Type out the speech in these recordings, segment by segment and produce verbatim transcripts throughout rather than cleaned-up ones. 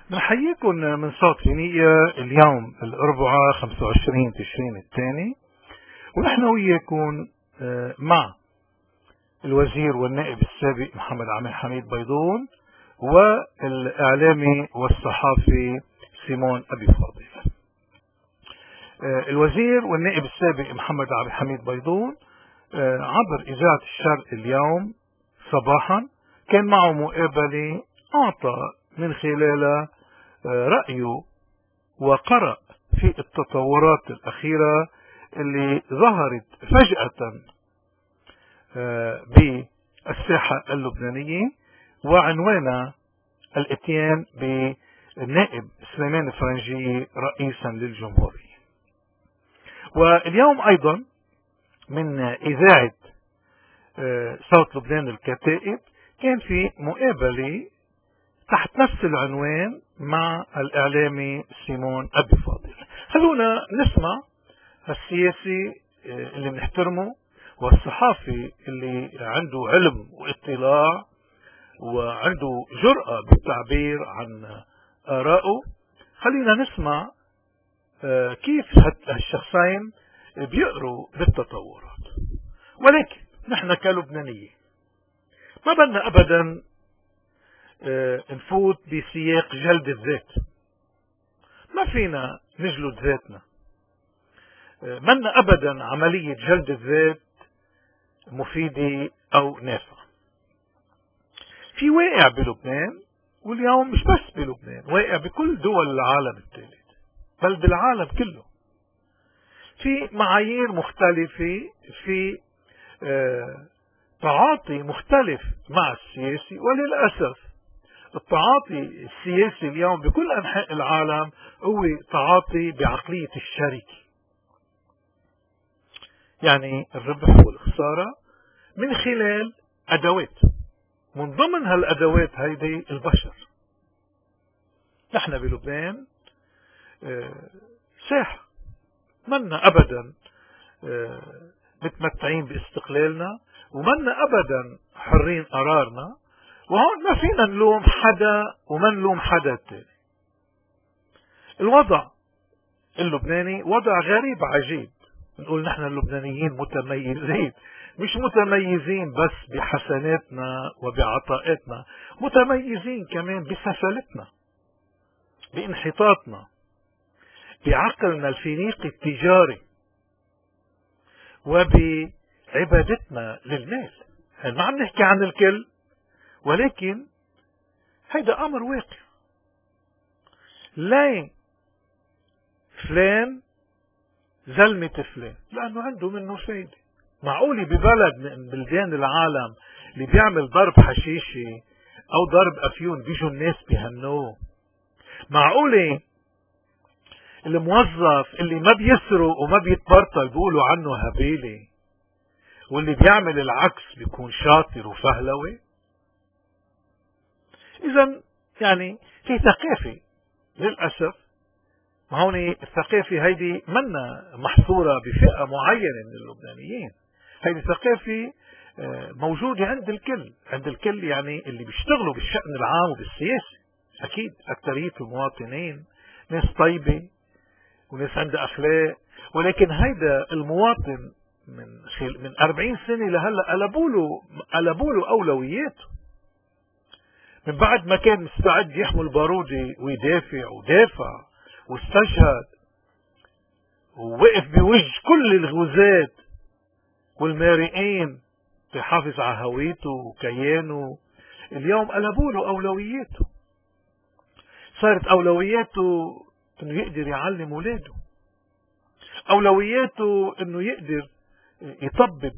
بنحييكم من صوت فينيقيا اليوم الأربعاء خمسة وعشرين تشرين الثاني، ونحن وياكم مع الوزير والنائب السابق محمد عامر حميد بيضون والإعلامي والصحافي سيمون أبي فاضل. الوزير والنائب السابق محمد عامر حميد بيضون عبر إذاعة الشرق اليوم صباحا كان معه مقابلة أعطى من خلالها رأيه وقرأ في التطورات الأخيرة اللي ظهرت فجأة بالساحة اللبنانية، وعنوانا الاتيان بالنائب سليمان الفرنجي رئيسا للجمهورية. واليوم أيضا من إذاعة صوت لبنان الكتائب كان في مقابلة تحت نفس العنوان مع الإعلامي سيمون أبي فاضل. خلونا نسمع السياسي اللي بنحترمه والصحافي اللي عنده علم واطلاع وعنده جرأة بالتعبير عن آرائه. خلينا نسمع كيف هالشخصين بيقروا بالتطورات. ولكن نحن كلبنانيين ما بدنا أبدا نفوت بسياق جلد الذات، ما فينا نجلد ذاتنا، منا أبدا عملية جلد الذات مفيدة أو نافعة. في واقع بلبنان، واليوم مش بس بلبنان، واقع بكل دول العالم الثالث بل بالعالم كله، في معايير مختلفة، في آه تعاطي مختلف مع السياسي. وللأسف التعاطي السياسي اليوم بكل أنحاء العالم هو تعاطي بعقلية الشركة، يعني الربح والخسارة من خلال أدوات، من ضمن هالأدوات هيدي البشر. نحن بلبنان ساحة، منا أبدا متمتعين باستقلالنا، ومنا أبدا حرين قرارنا، وهون ما فينا نلوم حدا وما نلوم حدا تاني. الوضع اللبناني وضع غريب عجيب. نقول نحن اللبنانيين متميزين، مش متميزين بس بحسناتنا وبعطاءاتنا، متميزين كمان بسفلتنا، بانحطاطنا، بعقلنا الفينيقي التجاري، وبعبادتنا للمال. ما عم نحكي عن الكل، ولكن هيدا أمر واقع. لين فلان زلمة فلان لأنه عنده منه فايدة. معقولي ببلد من بلدان العالم اللي بيعمل ضرب حشيشي أو ضرب أفيون بيجوا الناس بيهنوه؟ معقولي الموظف اللي ما بيسرق وما بيتبرطل بيقولوا عنه هبيلي، واللي بيعمل العكس بيكون شاطر وفهلوي؟ إذن يعني في ثقافة للأسف. ما هون الثقافة هيدي منا محصورة بفئة معينة من اللبنانيين، هيدي ثقافة موجودة عند الكل، عند الكل، يعني اللي بيشتغلوا بالشأن العام وبالسياسة. أكيد أكترية المواطنين ناس طيبة وناس عندها أخلاق، ولكن هيدا المواطن من خل... من أربعين سنة لهلا قلبوا له قلبوا له أولوياته. من بعد ما كان مستعد يحمل بارودة ويدافع ودافع واستشهد ووقف بوجه كل الغزاة والمارقين يحافظ على هويته وكيانه، اليوم قلبوا له أولوياته. صارت أولوياته انه يقدر يعلم ولاده، أولوياته انه يقدر يطبب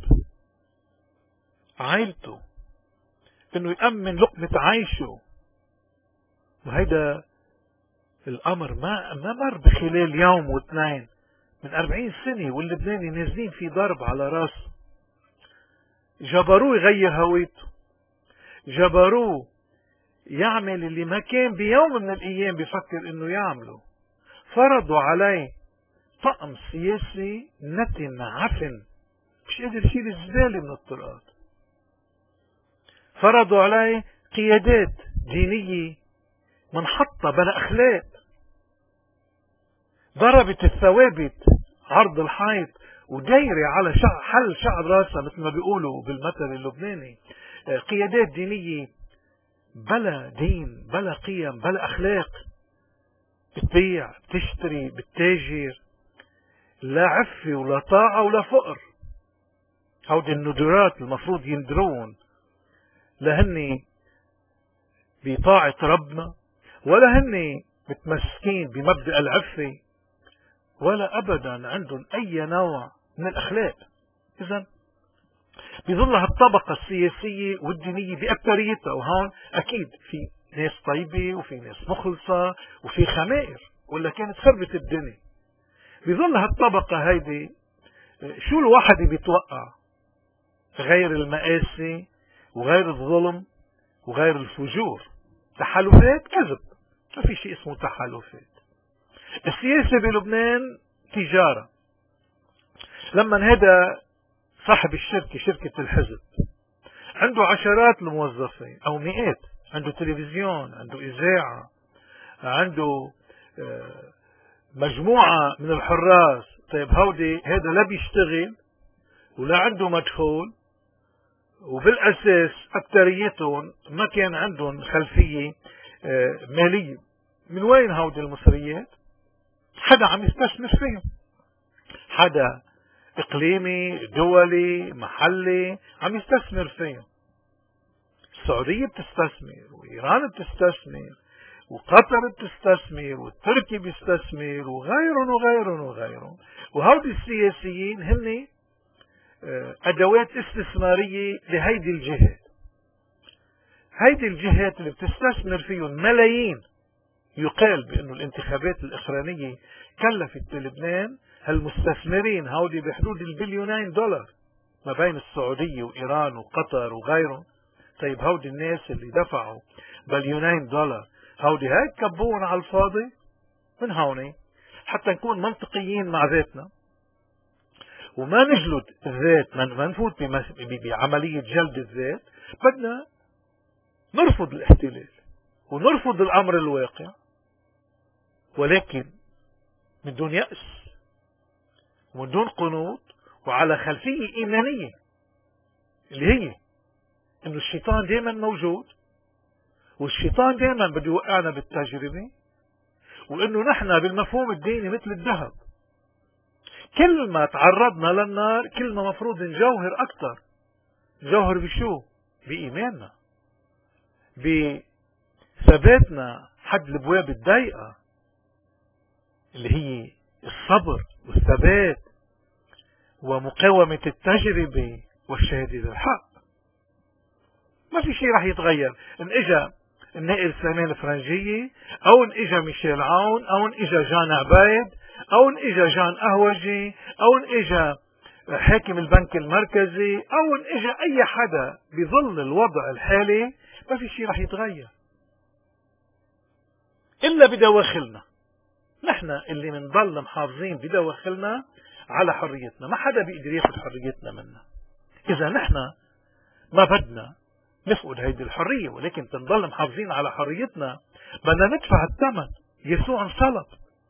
عائلته، انه يأمن لقمة عيشه. وهيدا الامر ما ما مر بخلال يوم واثنين، من أربعين سنة واللبناني نازلين في ضرب على راسه. جبروه يغير هويته، جبروه يعمل اللي ما كان بيوم من الايام بيفكر انه يعمله. فرضوا عليه طقم سياسي نتن عفن مش قادر يشيل الزبالة من الطرقات. فرضوا عليه قيادات دينية منحطة بلا أخلاق، ضربت الثوابت عرض الحيط ودايرة على شع... حل شعر راسها مثل ما بيقولوا بالمثل اللبناني. قيادات دينية بلا دين بلا قيم بلا أخلاق، بتبيع بتشتري بتتاجر، لا عفة ولا طاعة ولا فقر. هودي الندرات المفروض يندرون، لا هن بطاعة ربنا ولا هن متمسكين بمبدأ العفة، ولا أبدا عندهم أي نوع من الأخلاق. إذن بظل هالطبقة السياسية والدينية بأكثريتها، وهون أكيد في ناس طيبة وفي ناس مخلصة وفي خمائر ولا كانت خربت الدنيا. بظل هالطبقة هيدي شو الواحد بيتوقع غير المآسي وغير الظلم وغير الفجور؟ تحالفات كذب، ما في شيء اسمه تحالفات. السياسة بلبنان تجارة. لما هذا صاحب الشركة، شركة الحزب، عنده عشرات الموظفين أو مئات، عنده تلفزيون، عنده إذاعة، عنده مجموعة من الحراس. طيب هودي هذا لا بيشتغل ولا عنده مدخول، وبالأساس أكثريتهم ما كان عندهم خلفية مالية. من وين هودي المصريات؟ حدا عم يستثمر فيهم، حدا إقليمي دولي محلي عم يستثمر فيهم. السعودية بتستثمر، وإيران بتستثمر، وقطر بتستثمر، والتركي بيستثمر، وغيرهم وغيرهم وغيرهم. وهودي السياسيين هن أدوات استثمارية لهيدي الجهات. هيدي الجهات اللي بتستثمر فيهم ملايين. يقال بأنه الانتخابات الأخرانية كلفت بلبنان هالمستثمرين هودي بحدود البليونين دولار ما بين السعودية وإيران وقطر وغيرهم. طيب هودي الناس اللي دفعوا بليونين دولار هودي هاي كبون على الفاضي. من هوني حتى نكون منطقيين مع ذاتنا وما نجلد الذات، ما نفوت بعملية جلد الذات، بدنا نرفض الاحتلال ونرفض الأمر الواقع، ولكن من دون يأس ومن دون قنوط، وعلى خلفية إيمانية اللي هي إنه الشيطان دائما موجود، والشيطان دائما بده يوقعنا بالتجربة، وإنه نحن بالمفهوم الديني مثل الذهب، كل ما تعرضنا للنار كل ما مفروض نجوهر أكثر. نجوهر بشو؟ بإيماننا، بثباتنا حد الابواب الضيقة اللي هي الصبر والثبات ومقاومة التجربة والشهادة للحق. ما في شيء راح يتغير ان اجا النائب سليمان الفرنجية، او ان اجا ميشيل عون، او ان اجا جان عبايد، او ان اجا جان قهوجي، او ان اجا حاكم البنك المركزي، او ان اجا اي حدا. بظل الوضع الحالي ما في شيء راح يتغير الا بدواخلنا. نحن اللي منضل محافظين بدواخلنا على حريتنا، ما حدا بيقدر ياخذ حريتنا منا. اذا نحن ما بدنا نفقد هيدي الحرية، ولكن تنضل محافظين على حريتنا، بدنا ندفع الثمن. يسوع انصلب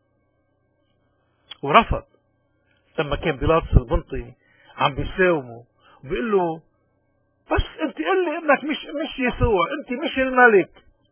ورفض. لما كان بيلاطس البنطي عم بيساومه وبيقول له بس انت قل لي انك مش مش يسوع، انت مش الملك،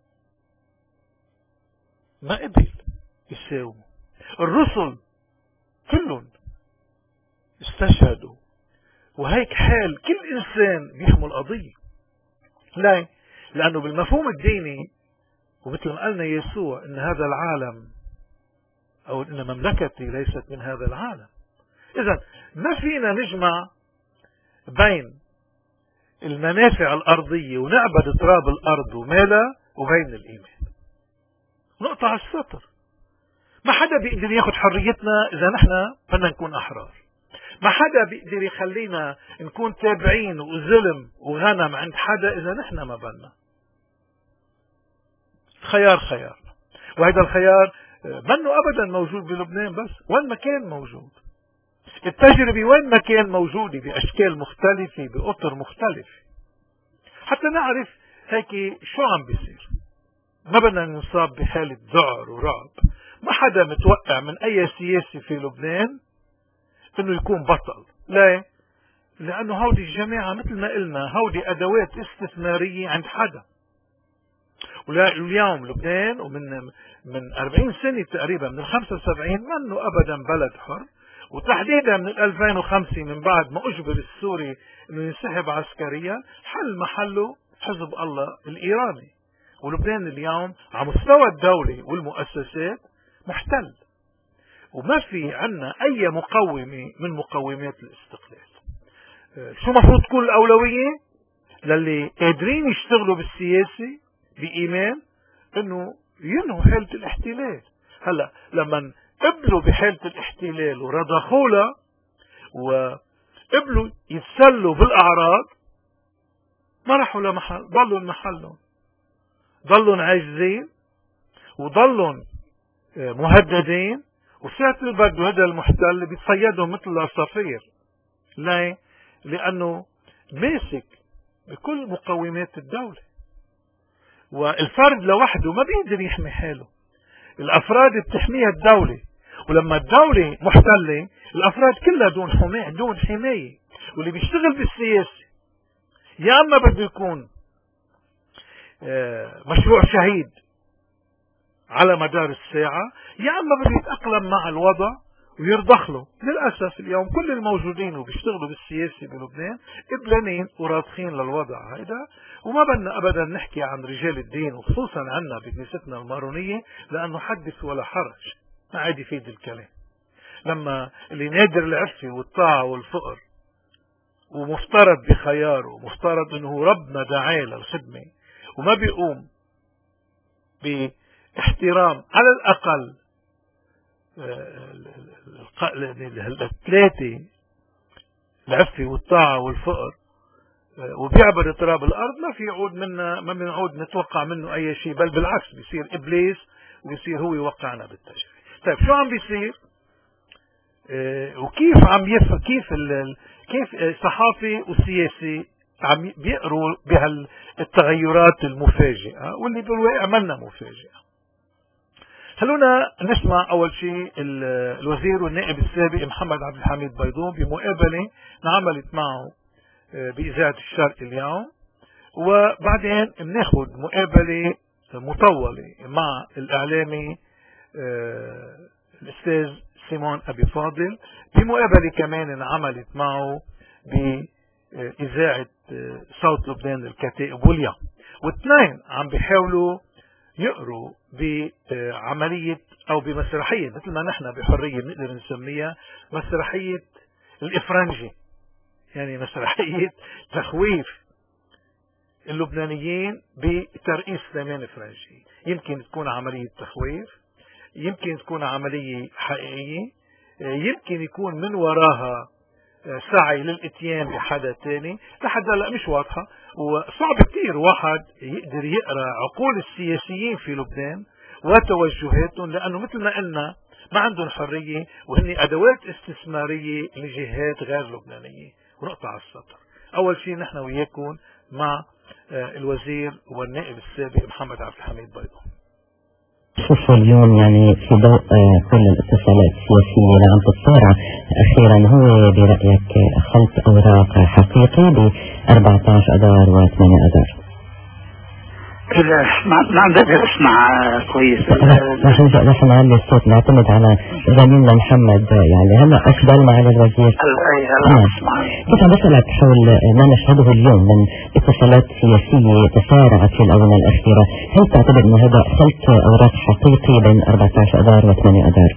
ما قبل يساومه. الرسل كلهم استشهدوا، وهيك حال كل انسان بيحمل قضية. لا، لانه بالمفهوم الديني ومثل ما قالنا يسوع ان هذا العالم او ان مملكتي ليست من هذا العالم. اذا ما فينا نجمع بين المنافع الارضية ونعبد تراب الارض ومالها وبين الايمان. نقطع السطر. ما حدا بيقدر ياخد حريتنا اذا نحن بدنا نكون احرار. ما حدا بيقدر يخلينا نكون تابعين وظلم وغنم عند حدا اذا نحن ما بدنا. خيار خيار، وهذا الخيار منه ابدا موجود بلبنان بس، وين ما كان موجود. التجربة وين ما كان موجودة باشكال مختلفة باطر مختلفة، حتى نعرف هيك شو عم بيصير. ما بدنا نصاب بحالة ذعر ورعب. ما حدا متوقع من أي سياسي في لبنان إنه يكون بطل. ليه؟ لأنه هودي الجماعة مثل ما قلنا هودي أدوات استثمارية عند حدا. واليوم لبنان ومن من أربعين سنة تقريبا من خمسة وسبعين منه أبدا بلد حر، وتحديدا من ألفين وخمسة من بعد ما أجبر السوري إنه ينسحب عسكريا حل محله حزب الله الإيراني. ولبنان اليوم على مستوى الدولة والمؤسسات محتل، وما في عنا أي مقومة من مقومات الاستقلال. شو مفروض تكون الأولوية للي قادرين يشتغلوا بالسياسة بإيمان إنه ينهوا حالة الاحتلال؟ هلا لما قبلوا بحالة الاحتلال ورضخوا لها وقبلوا يتسلوا بالأعراض ما راحوا لمحل، ضلوا محلهم، ضلوا عاجزين وضلوا مهددين، وساعة البرد هذا المحتل بيتصيدوا مثل العصافير. ليه؟ لأنه ماسك بكل مقومات الدولة، والفرد لوحده ما بيقدر يحمي حاله. الأفراد بتحميها الدولة، ولما الدولة محتلة الأفراد كلها دون حماية دون حماية. واللي بيشتغل بالسياسة يا أما بده يكون مشروع شهيد على مدار الساعة، يا أما بده يتأقلم مع الوضع ويرضخ له. للأسف اليوم كل الموجودين وبيشتغلوا بالسياسة بلبنان قبلانين ورادخين للوضع هيدا. وما بدنا أبدا نحكي عن رجال الدين، وخصوصا عنا بكنيستنا المارونية، لأنه حدث ولا حرج، ما عاد يفيد الكلام. لما اللي نادر العفة والطاعة والفقر ومفترض بخياره ومفترض انه ربنا دعاه للخدمة وما بيقوم باحترام على الأقل الثلاثة، العفة والطاعة والفقر، وبيعبر تراب الأرض، ما في يعود منا، ما بنعود نتوقع منه أي شيء، بل بالعكس بيصير إبليس وبيصير هو يوقعنا بالتجربة. طيب شو عم بيصير؟ اه وكيف عم يف كيف ال... كيف الصحافي والسياسي عم بيقروا بهالتغيرات المفاجئة واللي بالواقع منا مفاجئة. خلونا نسمع أول شيء الوزير والنائب السابق محمد عبد الحميد بيضون بمقابلة انعملت معه بإذاعة الشرق اليوم، وبعدين بناخذ مقابلة مطولة مع الإعلامي الأستاذ سيمون أبي فاضل بمقابلة كمان انعملت معه بإذاعة صوت لبنان الكتائب واليوم. واثنين عم بيحاولوا يقروا بعملية أو بمسرحية مثل ما نحن بحرية بنقدر نسميها مسرحية الإفرنجي، يعني مسرحية تخويف اللبنانيين بترئيس سليمان فرنجي. يمكن تكون عملية تخويف، يمكن تكون عملية حقيقية، يمكن يكون من وراها سعي للاتيان بحدا تاني، لحد هلا مش واضحة. وصعب كتير واحد يقدر يقرأ عقول السياسيين في لبنان وتوجهاتهم، لأنه مثل ما قلنا ما عندهم حرية وهن أدوات استثمارية لجهات غير لبنانية. ونقطع على السطر. أول شيء نحن وياكم مع الوزير والنائب السابق محمد عبد الحميد بيضون. شوفوا اليوم يعني في ضوء كل الاتصالات السياسية اللي عم تتصارع أخيرا، هو برأيك خلط أوراق حقيقي ب أربعة عشر أذار و ثمانية أذار؟ ما عم بقدر اسمع كويس. رح رح نعلي الصوت، نعتمد على زميلنا محمد. يعني هلا افضل مع الوزير. اي هلا اسمع. كنت عم بسألك حول ما نشهده اليوم من اتصالات سياسية تسارعت في الآونة الأخيرة، هل تعتبر انه هذا خلط اوراق حقيقي بين أربعة عشر أذار و ثمانية أذار؟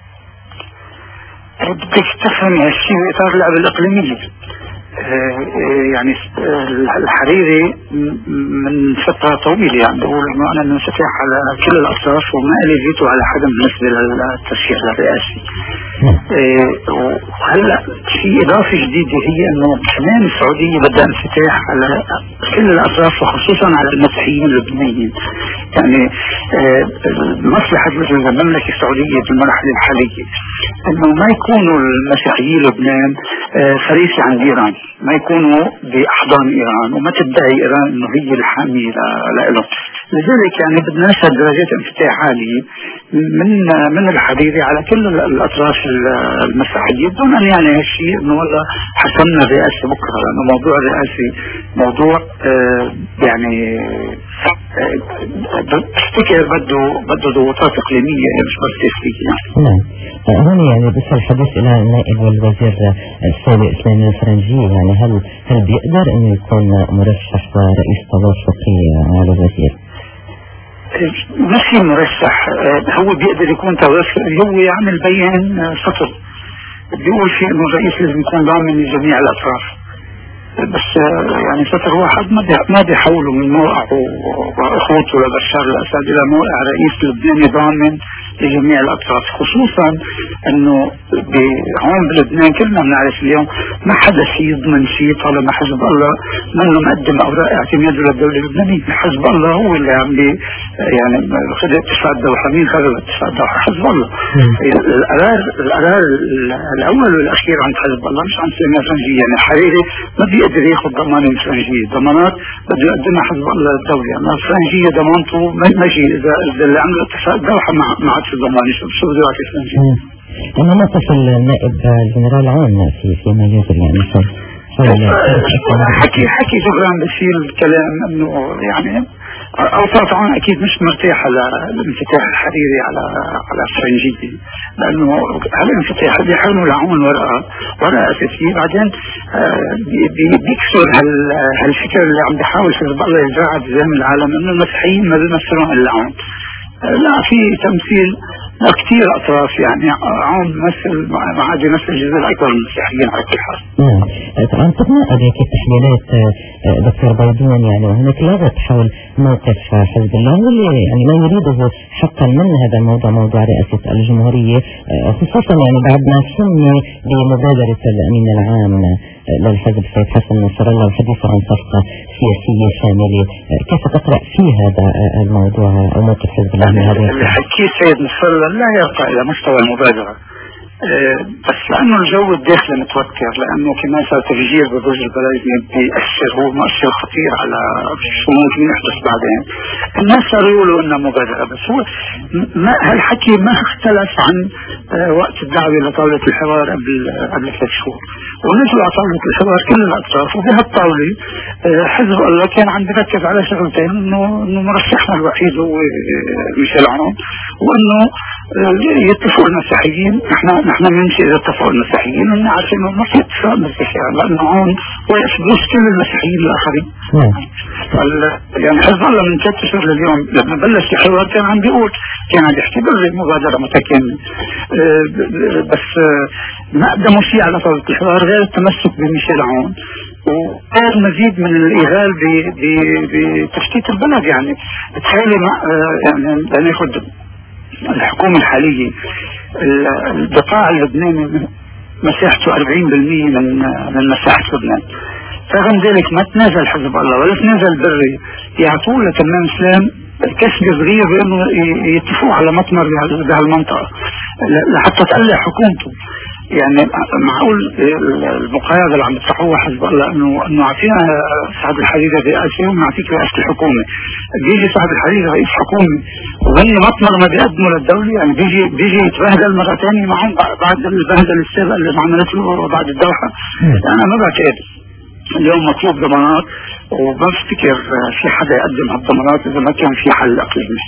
بدك تفهم هالشيء بإطار اللعبة الإقليمية. يعني الحريري من فترة طويلة يعني بقول انه انا منفتح على كل الاطراف وما لي فيتو على حدا بالنسبة للترشيح للرئاسي. وهلا في اضافه جديده هي انه كمان السعوديه بدها انفتاح على كل الاطراف وخصوصا على المسيحيين اللبنانيين. يعني مصلحه مثل المملكه السعوديه في المرحله الحاليه انه ما يكونوا المسيحيين لبنان فريسه عند ايران، ما يكونوا باحضان ايران، وما تدعي ايران انه هي الحاميه لهم. لذلك يعني بدنا نشهد درجات انفتاح عاليه من من الحريري على كل الاطراف المسيحيه، دون ان يعني هالشيء انه والله حسمنا الرئاسه بكره، لانه موضوع الرئاسه موضوع آه يعني تفتكر بده بده ضغوطات اقليميه مش بس تفكيريه. نعم. هون يعني بس الحديث الى النائب والوزير السابق اسلامي الفرنجي، يعني هل هل بيقدر انه يكون مرشح ورئيس توافقي على الوزير؟ مش مرشح، هو بيقدر يكون توافقي. هو يعمل بيان سطر بيقول فيه انه الرئيس لازم يكون ضامن لجميع الاطراف، بس يعني سطر واحد ما بيحولوا من موقعه واخوته لبشار الاسد الى موقع رئيس لبناني ضامن لجميع الاطراف، خصوصا انه هون بلبنان كلنا بنعرف اليوم ما حدا شيء يضمن شيء طالما حزب الله منه مقدم اوراق اعتماده للدوله اللبنانيه. حزب الله هو اللي عم بي يعني خذ اتفاق دوحه. مين خذ اتفاق دوحه؟ حزب الله. القرار القرار الاول والاخير عند حزب الله مش عند سليمان الفرنجي. يعني الحريري ما بيقدر ياخذ ضمانه من الفرنجيه، ضمانات بده يقدمها حزب الله للدوله. اما الفرنجيه ضمانته ماشي اذا اذا اللي عمل اتفاق دوحه مع مع في الضمان شو بده يعطي الفرنجيه. أنا نقص النائب الجنرال عون في فيما يجري يعني حكي حكي جبران بشير الكلام انه يعني اوساط عون اكيد مش مرتاح على الانفتاح الحريري على على الفرنجيه، لانه هالانفتاح بيحولوا لعون ورقه ورقه اساسيه، بعدين بيكسر هالفكر اللي عم بيحاول حزب الله يزرعها بذهن العالم انه المسيحيين ما بيمثلون الا عون. لا، في تمثيل كثير اطراف، يعني عون مثل ما عاد يمثل الجزء الاكبر من المسيحيين على كل حال. نعم. طبعا تقنع هيك التحليلات دكتور بيضون، يعني وهناك لغط حول موقف حزب الله واللي يعني ما يريده حقا من هذا الموضوع، موضوع رئاسة الجمهورية، خصوصا يعني بعد ما سمي بمبادرة الامين العام للحزب السيد حسن نصر الله وحديثه عن صفقة سياسية شاملة. كيف تقرأ في هذا الموضوع أو موقف حزب الله من هذا؟ اللي حكيه السيد نصر الله لا يرقى إلى مستوى المبادرة، أه بس لأنه الجو الداخلي متوتر، لأنه كمان صار تفجير ببرج البلد بيأثر، هو مؤثر خطير على شو ممكن يحدث بعدين. الناس صاروا يقولوا إنها مبادرة، بس هو ما هالحكي ما اختلف عن أه وقت الدعوة لطاولة الحوار قبل قبل ثلاث شهور، ونزلوا على طاولة الحوار كل الأطراف، وبهالطاولة أه حزب الله كان عم يركز على شغلتين، إنه إنه مرشحنا الوحيد هو ميشيل عون، وإنه يتفقوا المسيحيين. نحن نحن بنمشي اذا اتفقوا المسيحيين وإننا عارفين انه ما في اتفاق مسيحيين، لانه هون واقف بوس كل المسيحيين الاخرين. يعني حزب الله من ثلاث شهور لليوم لما بلش الحوار كان عم بيقول، كان عم يعتبر المبادره متكامله، بس ما قدموا شيء على طاوله الحوار غير التمسك بميشيل عون، وغير مزيد من الايغال بتشتيت البلد. يعني تخيلي يعني لناخذ الحكومة الحالية، البقاع اللبناني مساحته أربعين بالمئة من من مساحة لبنان، رغم ذلك ما تنازل حزب الله ولا تنازل بري يعطوه لتمام اسلام كسب صغير بانه يتفقوا على مطمر بهالمنطقة لحتى تقلع حكومته. يعني معقول المقايضة اللي عم يطرحوها حزب الله انه انه اعطينا سعد الحريري رئاسي ونعطيك رئاسة الحكومة، بيجي سعد الحريري رئيس حكومة وهن مطمر ما بيقدموا للدولة، يعني بيجي بيجي يتبهدل مرة ثانية معهم بعد البهدل السابق اللي عملت له بعد الدوحة. انا ما بعتقد اليوم مطلوب ضمانات، وما بفتكر في حدا يقدم هالضمانات اذا ما كان في حل اقليمي.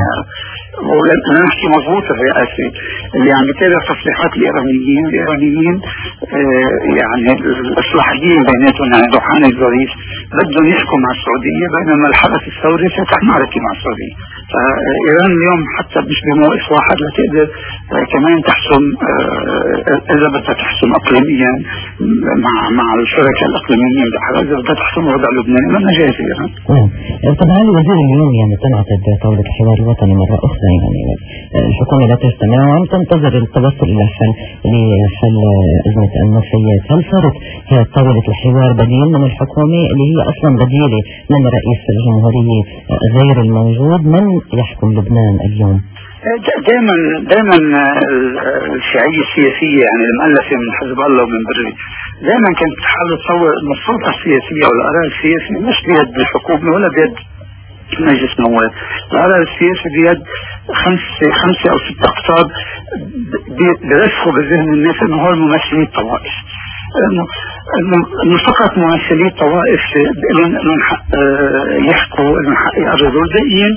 ولما نحكي مضبوط الرئاسي اللي عم يتابع تصريحات الايرانيين الايرانيين آه يعني الاصلاحيين بيناتهم، يعني روحاني الظريف بدهم يحكوا مع السعوديه، بينما الحرس الثوري فتح معركه مع السعوديه. فايران اليوم حتى مش بموقف واحد لتقدر آه كمان تحسم آه اذا بدها تحسم اقليميا مع مع الشركاء الاقليميين بحرس، اذا بدها تحسم وضع لبنان ما جاهز ايران. طبعا الوزير اليوم يعني تنعقد طاوله الحوار الوطني مره اخرى، يعني الحكومة لا تجتمع وعم تنتظر التوصل إلى حل لحل أزمة النفايات. هل صارت طاولة الحوار بديل من الحكومة اللي هي أصلا بديلة من رئيس الجمهورية غير الموجود؟ من يحكم لبنان اليوم؟ دائما دائما الشيعية السياسية يعني المؤلفة من حزب الله ومن بري دائما كانت تحاول تصور أن السلطة السياسية أو القرار السياسي مش بيد الحكومة ولا بيد مجلس النواب. القرار السياسي بيد خمسة خمسة أو ستة أقطاب بيرسخوا بذهن الناس أنه هو ممثلي الطوائف، انه انه فقط ممثلي الطوائف لهم حق يحكوا، لهم حق يقرروا. الباقيين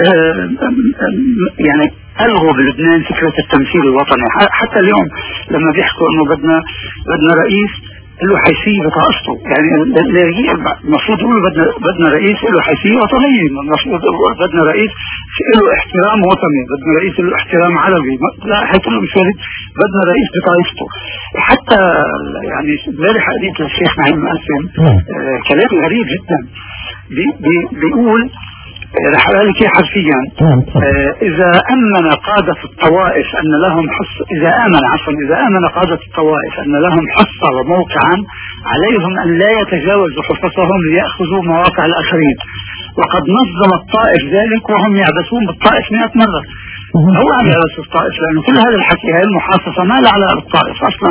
يعني الغوا بلبنان فكره التمثيل الوطني. حتى اليوم لما بيحكوا انه بدنا بدنا رئيس له حيثيه بطاقته، يعني المفروض يقولوا بدنا بدنا رئيس له حيثيه وطنيه، المفروض بدنا رئيس له احترام وطني، بدنا رئيس له احترام عربي. لا، هي كله مش وارد، بدنا رئيس بطائفته. حتى يعني امبارح قريت للشيخ نعيم مقسم آه كلام غريب جدا، بي بي بيقول رح اقول لك حرفيا آه اذا امن قاده الطوائف ان لهم حصه، اذا امن عفوا اذا امن قاده الطوائف ان لهم حصه وموقعا عليهم ان لا يتجاوزوا حصصهم ليأخذوا مواقع الاخرين، وقد نظم الطائف ذلك وهم يعبثون بالطائف مئة مرة. هو عم يعبث الطائف لأنه كل هذا الحكي هاي المحاصصة ما لها علاقة بالطائف أصلا.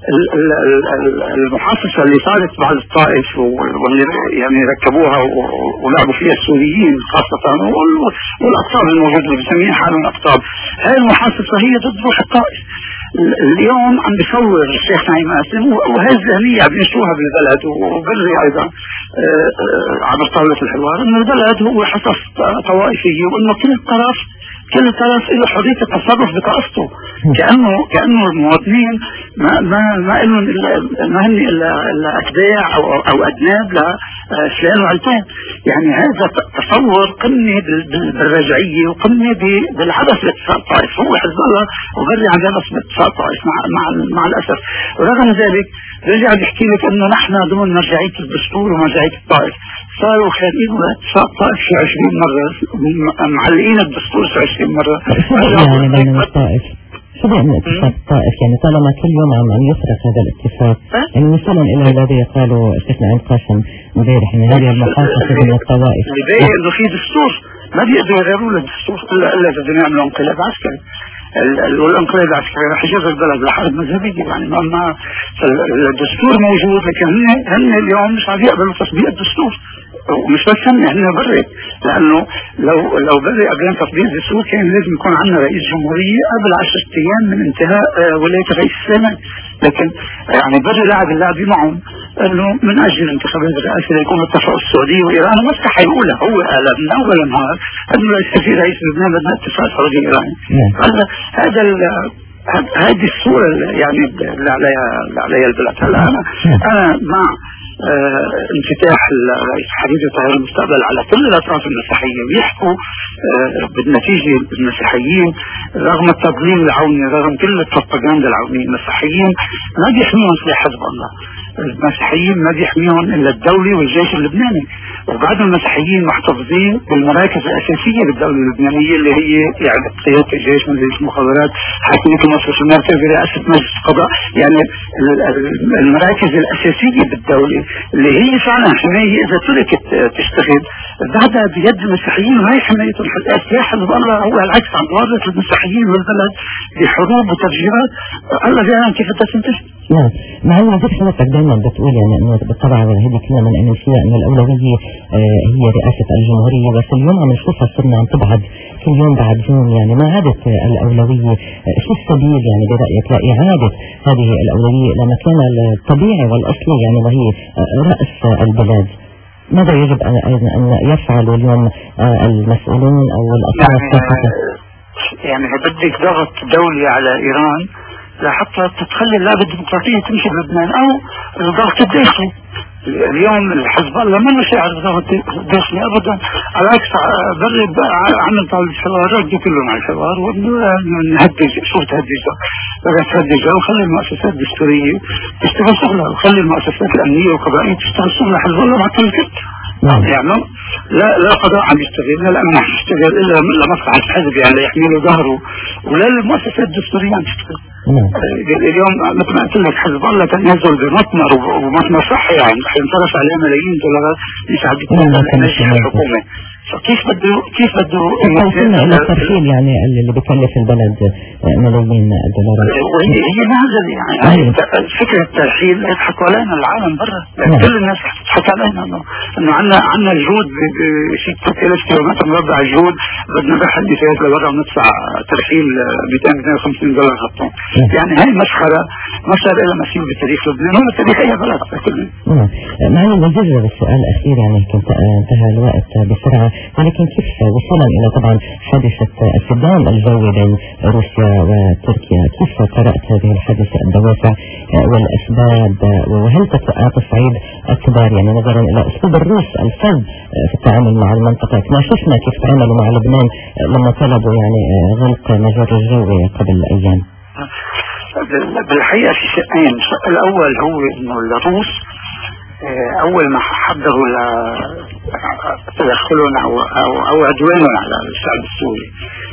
المحاصصة اللي صارت بعد الطائف واللي يعني ركبوها ولعبوا فيها السوريين خاصة والأقطاب الموجودة اللي بسميها حالهم أقطاب، هاي المحاصصة هي ضد روح الطائف. اليوم عم بيصور الشيخ نعيم مقسم وهي الذهنية عم ينشوها بالبلد وبري أيضا عبر طاولة الحوار إنه البلد هو حصص طوائفية وإنه كل طرف كل طرف له حرية التصرف بطائفته، كأنه كأنه المواطنين ما ما ما لهم إلا ما هن إلا إلا أتباع أو أو أدناب لفلان وعلتان. يعني هذا تصور قمة بالرجعية وقمة بالعبث باتفاق الطائف. هو حزب الله وبري عن عبث باتفاق الطائف مع مع مع الأسف. ورغم ذلك رجع بيحكي لك إنه نحن ضمن مرجعية الدستور ومرجعية الطائف، صاروا خارجين باتفاق الطائف في عشرين مرة، معلقين الدستور في عشرين مرة. يعني بين الطائف شو بيعني اتفاق الطائف؟ يعني طالما كل يوم عم عم يفرق هذا الاتفاق، يعني وصولا الى الذي قالوا الشيخ نعيم قاسم امبارح ان هذه المحاصصة من الطوائف اللي باين انه في دستور ما بيقدروا يغيروا له الدستور الا الا اذا بدهم يعملوا انقلاب عسكري. والانقلاب العسكري رح يجر البلد لحرب مذهبية. يعني ما الدستور موجود لكن هن هن اليوم مش عم يقبلوا تطبيق الدستور. ومش بس هن هن بري، لانه لو لو بري قبل تطبيق الدستور كان لازم يكون عندنا رئيس جمهورية قبل عشرة ايام من انتهاء ولاية الرئيس الثاني. لكن يعني بري لعب اللعبة معهم انه من اجل انتخابات الرئاسة ليكون اتفقوا السعودية وايران. ما استحى يقولها، هو قال من اول النهار انه لا يستفيد رئيس لبنان بدنا اتفاق سعودي ايراني. هذا هذا هذه الصورة يعني اللي عليها اللي عليها البلد. هلا انا انا مع اه انفتاح الرئيس حبيبي طاهر المستقبل على كل الاطراف المسيحيه ويحكوا اه بالنتيجه المسيحيين رغم التضليل العوني رغم كل البروباغندا العونيه المسيحيين ما بيحميهم سلاح حزب الله. المسيحيين ما بيحميهم الا الدوله والجيش اللبناني، وبعد المسيحيين محتفظين بالمراكز الاساسيه بالدوله اللبنانيه اللي هي يعني قياده الجيش، مجلس المخابرات، حاكميه المصرف المركزي، رئاسه مجلس القضاء. يعني المراكز الاساسيه بالدوله اللي هي فعلا حمايه اذا تركت تشتغل بعدها بيد المسيحيين وهي حمايتهم. سلاح حزب الله هو العكس، عم يورط المسيحيين والبلد بحروب وتفجيرات الله بيعلم كيف بدها تنتهي. نعم، ما هو وزير حضرتك دائما بتقول يعني انه بالطبع هذه كلنا بنؤمن فيها انه الاولويه آه هي رئاسه الجمهوريه، بس اليوم عم نشوفها صرنا عم تبعد كل يوم بعد يوم. يعني ما عادت الاولويه، آه شو السبيل يعني برايك لاعاده هذه الاولويه الى مكانها الطبيعي والاصلي يعني وهي آه راس البلاد؟ ماذا يجب ان ان يفعلوا اليوم آه المسؤولون او الاطراف؟ يعني يعني بدك ضغط دولي على ايران لحتى تتخلي اللعبة الديمقراطية تمشي بلبنان او الضغط الداخلي. اليوم الحزب الله ما له شيء على الضغط الداخلي ابدا، على العكس بري عمل طاولة حوار ردوا كلهم على الحوار ونهدج. شو تهدج؟ بقى تهدج وخلي المؤسسات الدستورية تشتغل شغلها وخلي المؤسسات الامنية والقضائية تشتغل شغلها. حزب الله معطل الكل يعني لا لا القضاء عم يشتغل، لا الامن عم يشتغل الا لمصلحه الحزب يعني ليحملوا ظهره، ولا المؤسسات الدستوريه عم تشتغل. اليوم مثل ما قلت لك حزب الله كان ينزل بمطمر ومطمر صحي يعني حينصرف عليه ملايين دولارات يساعد ينجح الحكومه. فكيف بده كيف بده وصلنا الى الترحيل يعني اللي بكلف البلد ملايين الدولارات. وهي هي نازل يعني فكره الترحيل يضحكوا علينا العالم برا، كل الناس تضحك علينا انه انه عندنا عندنا الجود بشيء ثلاث كيلومتر مربع الجود بدنا نرحل بسيارات لبرا وندفع ترحيل مئتين مئتين وخمسين دولار حطهم. يعني هاي مسخره ما صار لها مثيل بتاريخ لبنان ولا تاريخ اي بلد على كل. معنا الوزير السؤال الاخير يعني كنت انتهى الوقت بسرعه، ولكن كيف وصولا الى طبعا حادثه الصدام الجوي بين روسيا وتركيا، كيف قرأت هذه الحادثه الدوافع والاسباب، وهل تصعيد اكبر يعني نظرا الى اسلوب الروس الفذ في التعامل مع المنطقه؟ كما شفنا كيف تعاملوا مع لبنان لما طلبوا يعني غلق مجرى الجوي قبل ايام. بالحقيقه في شقين، الشق الاول هو انه الروس اول ما حضروا لتدخلهم او او او عدوانهم على الشعب السوري،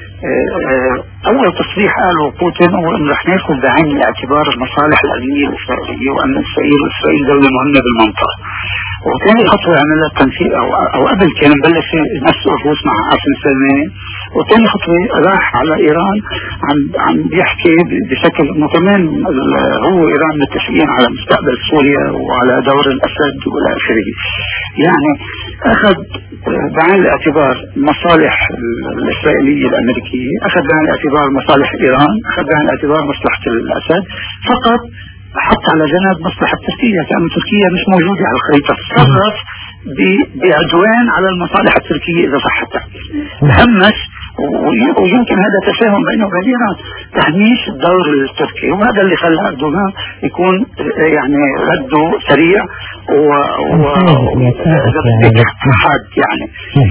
اول تصريح قاله بوتين هو انه رح ناخذ بعين الاعتبار المصالح الامنيه الاسرائيليه وان اسرائيل اسرائيل دوله مهمه بالمنطقه. وثاني خطوه عملها التنسيق او او قبل كان بلش ينسق الروس مع قاسم سليماني، وثاني خطوه راح على ايران عم عم بيحكي بشكل انه كمان هو ايران متفقين على مستقبل سوريا وعلى دور الاسد والى اخره. يعني اخذ بعين الاعتبار المصالح الاسرائيليه الامريكيه، اخذ بعين الاعتبار مصالح ايران، اخذ بعين الاعتبار مصلحه الاسد، فقط حط على جنب مصلحة تركيا كأن تركيا مش موجودة على الخريطة، تصرف بعدوان على المصالح التركية إذا صح التعبير، همش ويمكن هذا تفاهم بينه وبين إيران تهميش الدور التركي، وهذا اللي خلى أردوغان يكون يعني رده سريع وحاد. يعني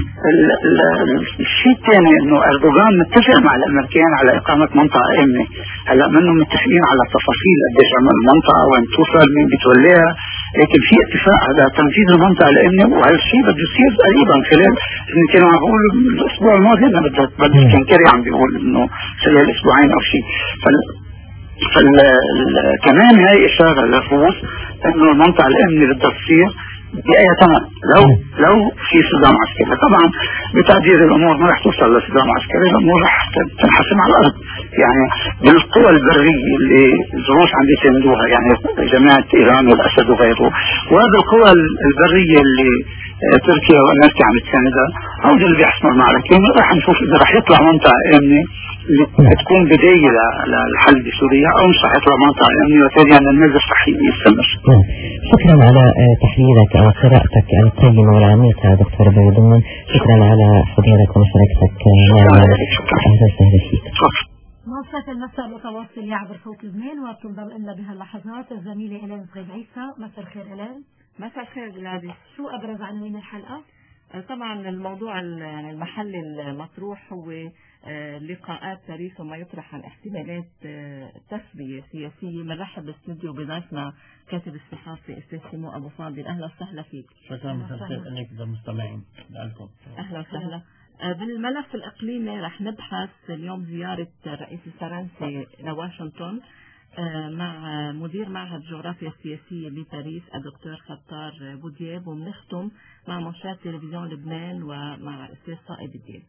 الشيء الثاني انه أردوغان متفق مع الامريكان على اقامة منطقة امنة، هلا منهم متفقين على التفاصيل قديش عمل المنطقة وين توصل مين بتوليها، لكن في اتفاق على تنفيذ المنطقة الامنة، وهالشيء بده يصير قريبا خلال كانوا عم بيقولوا الاسبوع الماضي انه بده بده كنكري عم بيقول انه خلال اسبوعين او شيء. فال كمان هاي اشارة للروس انه المنطقة الامنة بدها تصير بأي ثمن، لو لو في صدام عسكري. طبعا بتقدير الامور ما رح توصل لصدام عسكري، الامور رح تنحسم على الارض يعني بالقوى البريه اللي الروس عم يساندوها، يعني جماعه ايران والاسد وغيره، وهذه القوى البريه اللي تركيا والامريكا عم تساندها، هذول اللي بيحسموا المعركه. رح نشوف اذا رح يطلع منطقه امنه اللي تكون بدايه للحل بسوريا او مش رح يطلع منطقه امنه، وبالتالي ان النزف رح يستمر. شكرا على تحليلك او قراءتك القيمه والعميقه دكتور بيضون، شكرا على حضورك ومشاركتك معنا. اهلا وسهلا فيك. منصة المساء متواصل يعبر صوت لبنان وبتنضم لنا بهاللحظات الزميلة إيلان زغيب عيسى. مساء الخير إيلان. مساء الخير جلادي. شو أبرز عناوين الحلقة؟ طبعا الموضوع المحل المطروح هو لقاءات باريس وما يطرح عن احتمالات تسوية سياسية. بنرحب بالاستوديو بضيفنا كاتب الصحافي استاذ سمو ابو فاضل، اهلا وسهلا فيك. شكرا مساء لك بالمستمعين لكم. اهلا وسهلا. بالملف الاقليمي رح نبحث اليوم زيارة الرئيس الفرنسي لواشنطن مع مدير معهد الجغرافيا السياسية بباريس الدكتور خطار بودياب، وبنختم مع مشاهد تلفزيون لبنان ومع الاستاذ صائب الدين.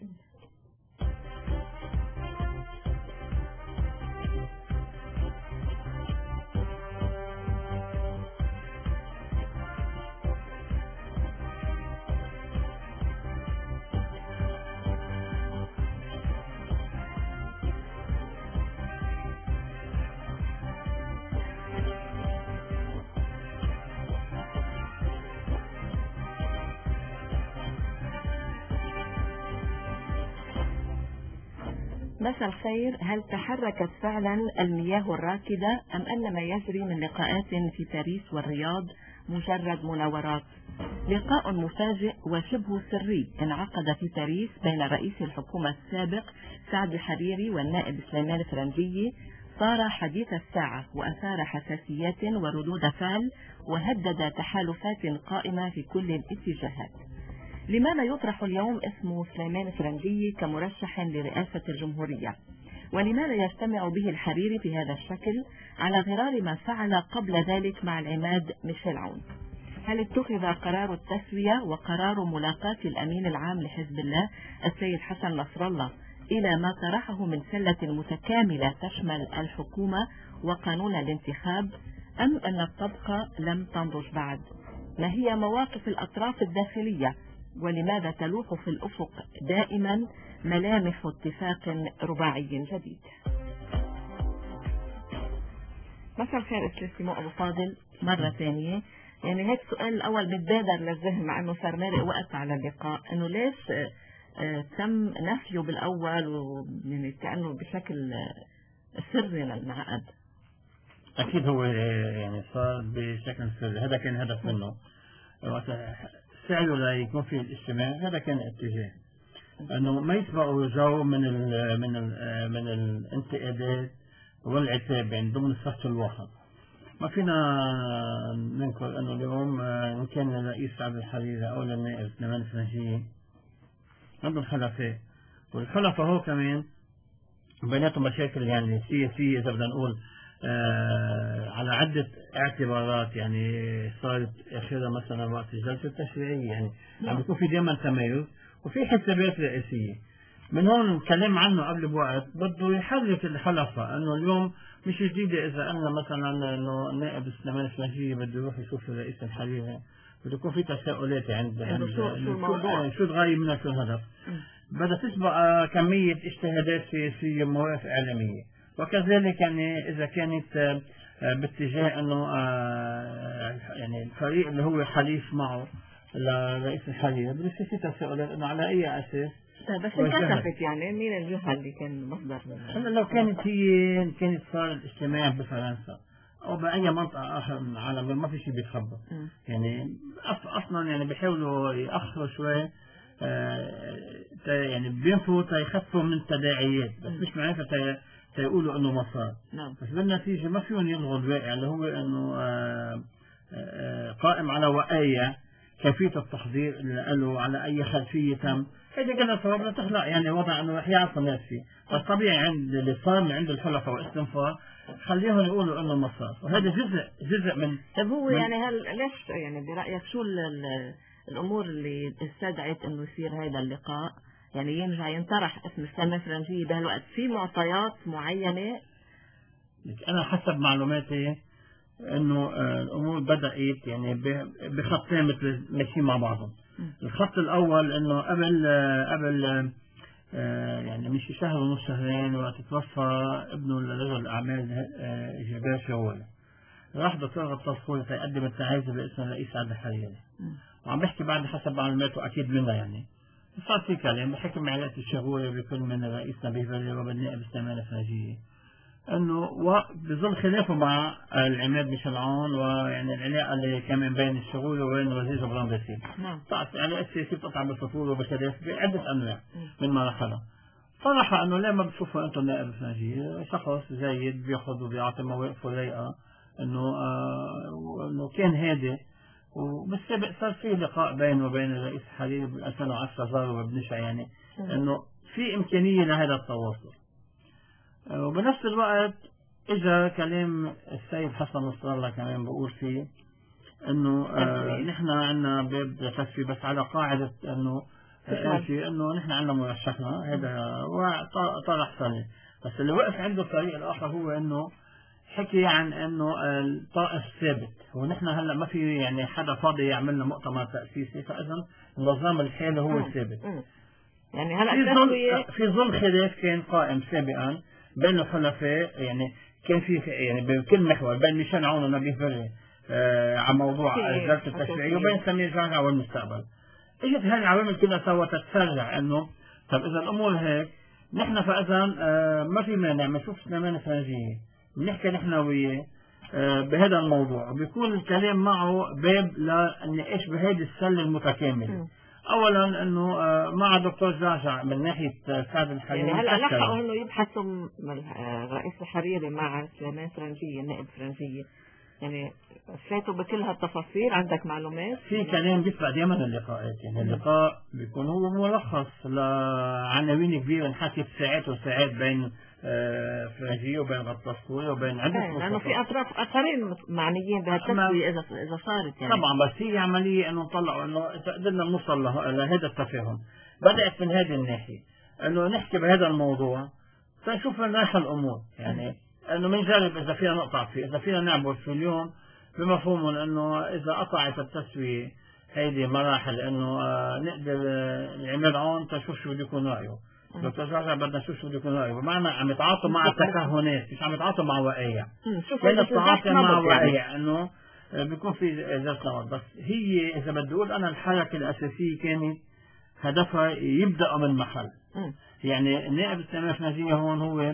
مساء الخير. هل تحركت فعلا المياه الراكدة أم أن ما يجري من لقاءات في باريس والرياض مجرد مناورات؟ لقاء مفاجئ وشبه سري انعقد في باريس بين رئيس الحكومة السابق سعد الحريري والنائب سليمان الفرنجي صار حديث الساعة وأثار حساسيات وردود فعل وهدد تحالفات قائمة في كل الاتجاهات. لماذا يطرح اليوم اسم سليمان فرنجي كمرشح لرئاسة الجمهورية؟ ولماذا يجتمع به الحريري في هذا الشكل على غرار ما فعل قبل ذلك مع العماد ميشيل عون؟ هل اتخذ قرار التسوية وقرار ملاقاة الأمين العام لحزب الله السيد حسن نصر الله إلى ما طرحه من سلة متكاملة تشمل الحكومة وقانون الانتخاب، أم أن الطبقة لم تنضج بعد؟ ما هي مواقف الأطراف الداخلية؟ ولماذا تلوح في الأفق دائما ملامح اتفاق رباعي جديد؟ مساء الخير استاذ أبو فاضل مرة ثانية. يعني هيك السؤال الأول بتبادر للذهن مع أنه صار مارق وقت على اللقاء، أنه ليش آه تم نفيه بالأول ويعني كأنه بشكل آه سري للمعقد؟ أكيد هو يعني صار بشكل سري، هذا كان هدف منه. سعيه ليكون في الاجتماع، هذا كان اتجاه أنه ما يسبقوا جو من ال من ال من الانتقادات والعتاب يعني ضمن الصف الواحد. ما فينا ننكر أنه اليوم إن كان الرئيس عبد الحريري أو النائب سليمان فرنجي عندهم حلفاء، والحلفاء هو كمان بيناتهم مشاكل يعني سياسية إذا بدنا نقول آه على عدة اعتبارات. يعني صارت أخيرا مثلا وقت الجلسة التشريعية يعني عم بيكون في دائما تميز وفي حسابات رئيسية. من هون نتكلم عنه قبل بوقت بده يحرك الحلفاء انه اليوم مش جديدة اذا قلنا مثلا انه النائب سليمان فرنجي بده يروح يشوف الرئيس الحريري، بده يكون في تساؤلات عند شو شو الموضوع، شو تغير منها شو الهدف. بدها تسبق كمية اجتهادات سياسية مواقف اعلامية، وكذلك يعني اذا كانت باتجاه انه يعني الفريق اللي هو حليف معه لرئيس الحريري بده يصير في تساؤلات انه على اي اساس. بس انكشفت يعني مين الجهة اللي كان مصدر هلا لو كانت هي كانت صار الاجتماع بفرنسا او باي منطقه اخرى من العالم ما في شيء بيتخبى. يعني اصلا يعني بيحاولوا ياخروا شوي آه يعني بينفوا تيخفوا من التداعيات، بس م. مش معناتها تيقولوا انه ما صار. نعم. بس بالنتيجه ما فيهم يلغوا الواقع اللي هو انه آه آه قائم على وقايه كيفيه التحضير له على اي خلفيه تم. هذه كانت صواب تخلق يعني وضع انه رح يعرف الناس فيه، بس طبيعي عند اللي صار من عند الحلفاء والاستنفار خليهم يقولوا انه ما صار، وهذا جزء جزء من. طيب هو من يعني هل ليش يعني برايك شو الامور اللي استدعت انه يصير هذا اللقاء؟ يعني ينجح ينطرح اسم سليمان فرنجي بهالوقت في معطيات معينه؟ انا حسب معلوماتي انه الامور بدات يعني بخطين مثل ماشيين مع بعضهم. الخط الاول انه قبل قبل يعني مش شهر ونص شهرين وقت توفى ابنه لرجل الاعمال جبال شوال، راح دكتور غطاس فوري يقدم التعازي باسم الرئيس عبد الحريري، وعم بحكي بعد حسب معلوماته اكيد منها يعني صار في كلام بحكي مع علاء الشغوري بكل من الرئيس نبيه بلي وبالنائب سليمان فرنجي انه وبظل خلافه مع العماد ميشيل عون ويعني العلاقه اللي كمان بين الشغوري وبين وزير جبران باسيل. نعم. طلعت العلاقه السياسيه بتقطع بالفصول وبخلاف بعده انواع من مراحلها. صرح انه لما بتشوفوا انتم النائب الفرنجي شخص جيد بياخذ وبيعطي مواقفه رايقه، انه آه انه كان هادي، وبالسابق صار في لقاء بينه وبين الرئيس الحريري بال ألفين وعشرة ظهر وبنشع يعني انه في امكانيه لهذا التواصل. وبنفس الوقت اجى كلام السيد حسن نصر الله كمان بقول فيه انه آه نحن عندنا باب تسوي بس على قاعده انه آه انه نحن عندنا مرشحنا هذا وطرح ثاني، بس اللي وقف عنده الفريق الاخر هو انه حكي عن انه الطائف ثابت، ونحن هلا ما في يعني حدا فاضي يعمل لنا مؤتمر تاسيسي، فاذا النظام الحالي هو الثابت. يعني هلا في ظل في ظل خلاف كان قائم سابقا بين الحلفاء، يعني كان في يعني بكل محور بين ميشيل عون ونبيه بلي آه على موضوع الجلسه التشريعيه وبين سمير جعجع والمستقبل. اجت هاي العوامل كلها سوا تتسرع انه طب اذا الامور هيك نحن فاذا آه ما في مانع نشوف سليمان فرنجي بنحكي نحن وياه آه بهذا الموضوع، وبيكون الكلام معه باب للنقاش بهذه السله المتكامله. اولا انه مع دكتور جعجع من ناحيه سعد الحريري، يعني هلا لحقوا انه يبحثوا الرئيس الحريري مع سليمان فرنجيه النائب فرنجيه، يعني فاتوا بكل هالتفاصيل. عندك معلومات؟ في كلام بيطلع دائما اللقاءات، يعني اللقاء بيكون هو ملخص لعناوين كبيره انحكت ساعات وساعات بين فرنجيه وبين غطاسوري وبين عدة مصطفى، لانه في اطراف اخرين معنيين بهالتسويه اذا اذا صارت يعني. طبعا بس هي عمليه انه نطلعوا انه قدرنا نوصل لهذا التفاهم. بدات من هذه الناحيه انه نحكي بهذا الموضوع تنشوف من ناحيه الامور، يعني انه بنجرب اذا فينا نقطع فيه، اذا فينا نعبر في اليوم بمفهوم انه اذا قطعت التسويه هيدي مراحل انه آه نقدر نعمل عون تشوف شو بده يكون رايه. دكتور جعجع بدنا نشوف شو بده يكون رايه، بمعنى عم يتعاطوا مع التكهنات مش عم يتعاطوا مع وقايع. كان التعاطي مع وقايع انه بيكون في جلسة نبض. بس هي اذا بدي اقول انا الحركه الاساسيه كانت هدفها يبدأ من محل. يعني النائب سليمان فرنجيه هون هو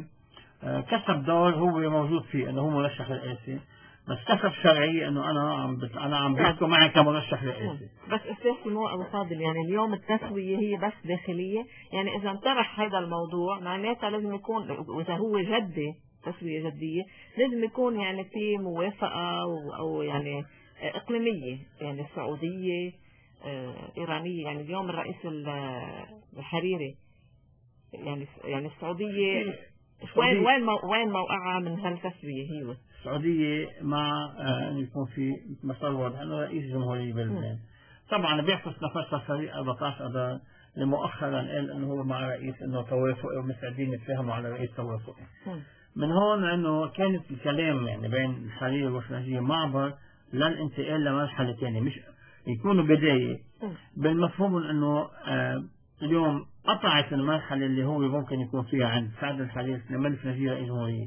كسب دور هو موجود فيه انه هو مرشح رئاسي، بس كسب شرعي انه انا عم بت... انا عم بحكي معي كمرشح رئاسي. بس استاذ مو ابو فاضل، يعني اليوم التسويه هي بس داخليه، يعني اذا انطرح هذا الموضوع معناتها لازم يكون، واذا هو جدي تسويه جديه لازم يكون يعني في موافقه او, أو يعني اقليميه، يعني السعوديه ايرانيه. يعني اليوم الرئيس الحريري يعني يعني السعوديه وين وين وين موقعها من هالتسويه؟ هي السعوديه مع ان يكون في مسار واضح انه رئيس جمهوريه بلبنان. طبعا بيعكس نفسها فريق أربعة عشر اذار اللي مؤخرا قال انه هو مع رئيس انه توافقي ومستعدين يتفاهموا على رئيس توافقي. من هون انه كانت الكلام يعني بين الحريري والفرنجيه معبر للانتقال لمرحله ثانيه، مش يكونوا بدايه بالمفهوم انه آه اليوم قطعت المرحله اللي هو ممكن يكون فيها عند سعد الحريري سليمان فرنجيه رئيس جمهوريه.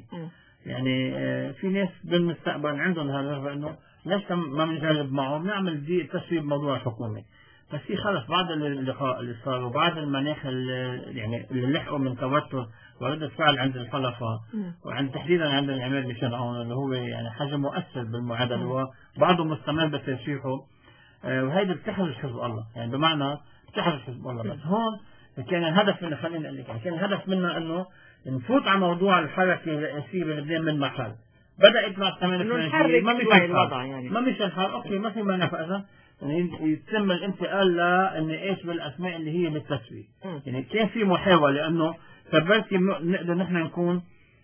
يعني آه في ناس بالمستقبل عندهم هذا انه ليش ما بنجرب معه بنعمل دي تسويب موضوع الحكومه. بس في خلص بعد اللقاء اللي صار وبعد المناخ اللي يعني اللي لحقوا من توتر وردة فعل عند الحلفاء وعند تحديدا عند العماد ميشيل عون اللي هو يعني حجم مؤثر بالمعادله وبعضه مستمر بترشيحه، آه وهيدا بتحرج حزب الله، يعني بمعنى بتحرج حزب الله. بس هون كان الهدف منه، خلينا نقول لك كان الهدف منه انه نفوت على موضوع الحركه الرئاسيه بلبنان من محل بدات مع الثمانية فرنجيه ما مش الوضع يعني ما مش الحال اوكي ما في مانع فاذا يعني يتم الانتقال للنقاش بالاسماء اللي هي للتسويه. يعني كان في محاوله انه فبركي نقدر نحن نكون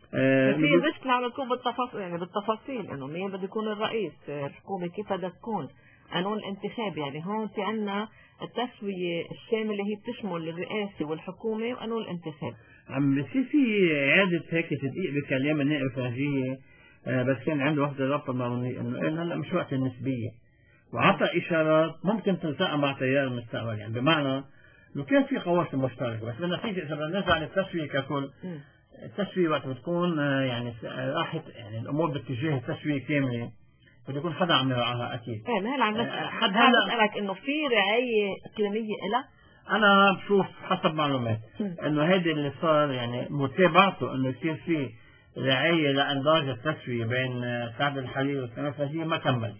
آه في ريسك على تكون بالتفاصيل، يعني بالتفاصيل انه مين بده يكون الرئيس، الحكومه كيف بدها تكون، قانون الانتخاب. يعني هون في عنا التسويه الشامله هي بتشمل الرئاسه والحكومه وقانون الانتخاب. عم بصير في اعاده هيك تدقيق بكلام النائب فرنجيه، آه بس كان عنده وحده رابطه قانونيه انه قال هلا مش وقت النسبيه وعطى اشارات ممكن تلتقى مع تيار المستقبل. يعني بمعنى لو كان في قواسم مشتركه بس بالنتيجه اذا بدنا نرجع للتسويه ككل، التسويه وقت بتكون يعني راحت يعني الامور باتجاه التسويه كامله بده يكون حدا عم يراعاها اكيد. ايه ما هلا عم حد هلا بسالك انه في رعايه اقليميه لها. انا بشوف حسب معلومات انه هيدي اللي صار يعني متابعته انه يصير في رعايه لاندراج التسويه بين سعد الحريري وسليمان فرنجيه ما كمل،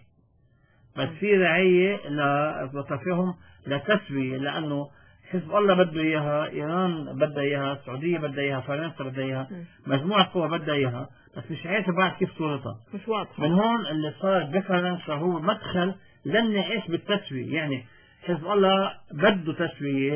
بس في رعايه لتفاهم لتسويه لانه حزب الله بده اياها، ايران بدها اياها، السعوديه بدها اياها، فرنسا بدها اياها، مجموعه قوى بدها اياها، بس مش عارفه بعد كيف صورتها مش واضحه. من هون اللي صار بفرنسا هو مدخل للنقاش بالتسويه. يعني حزب الله بده تسويه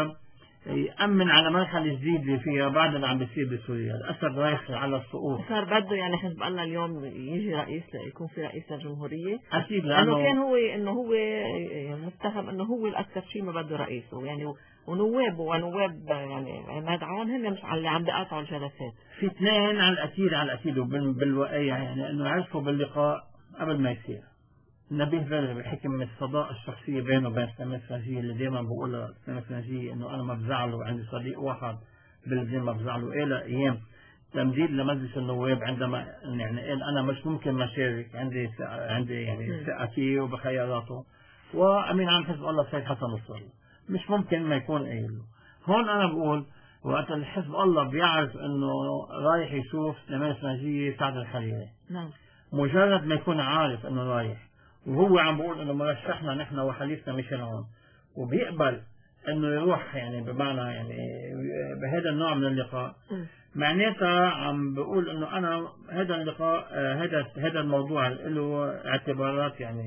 يأمن على مرحلة جديدة فيها بعد اللي عم بيصير بسوريا، الأسد رايح على السقوط. صار بده يعني حزب الله اليوم يجي رئيس يكون في رئيس الجمهورية أكيد لأنه كان هو إنه هو متهم إنه هو الأكثر شيء ما بده رئيسه، يعني ونوابه ونواب يعني عماد عون هن مش اللي عم بيقاطعوا الجلسات. في اثنين على الأكيد على الأكيد وبالوقاية يعني إنه عرفوا باللقاء قبل ما يصير. نبيه فالي حكي من الصداقة الشخصية بينه وبين سليمان فرنجيه اللي دائما بقولها سليمان فرنجيه إنه أنا ما بزعله، عندي صديق واحد بلبنان ما بزعله. إلى أيام تمديد لمجلس النواب عندما يعني قال أنا مش ممكن ما شارك، عندي عندي يعني ثقة فيه وبخياراته، وأمين عام حزب الله السيد حسن نصر مش ممكن ما يكون قايل له. هون أنا بقول وقت الحزب الله بيعرف إنه رايح يشوف سليمان فرنجيه سعد الحريري، نعم مجرد ما يكون عارف إنه رايح وهو عم بقول انه مرشحنا نحن وحليفنا ميشيل عون وبيقبل انه يروح يعني بمعنى يعني بهذا النوع من اللقاء، معناتها عم بقول انه انا هذا اللقاء هذا هذا الموضوع له اعتبارات يعني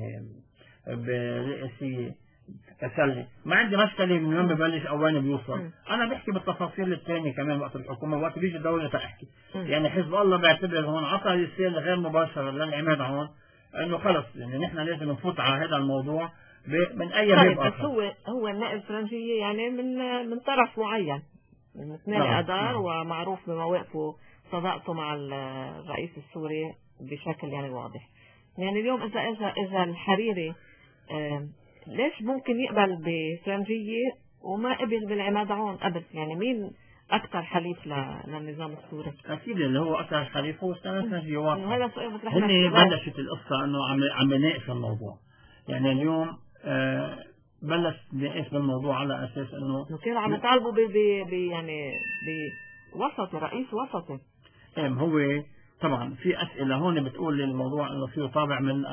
برئاسية تسلي، ما عندي مشكلة من وين ببلش او وين بيوصل. انا بحكي بالتفاصيل الثانية كمان وقت الحكومة وقت بيجي دولة تحكي. يعني حزب الله بيعتبر هون عطى رسالة غير مباشرة للعماد عون انه خلص يعني نحن لازم نفوت على هذا الموضوع من اي باب اخر. بس هو هو النائب الفرنجية يعني من من طرف معين من اثنين اذار ومعروف بمواقفه صداقته مع الرئيس السوري بشكل يعني واضح. يعني اليوم اذا اذا اذا الحريري آه ليش ممكن يقبل بفرنجية وما قبل بالعماد عون قبل؟ يعني مين اكثر حليف للنظام السوري؟ اكيد اللي هو اكثر حليف هو استاذ فرنجية واضح. هذا سؤال بطرح هن بلشت القصة انه عم عم نناقش الموضوع. يعني اليوم آه بلش نناقش بالموضوع على اساس انه كانوا عم يطالبوا ب يعني بوسطي رئيس وسطي. ايه هو طبعا في اسئله هون بتقول للموضوع انه فيه طابع من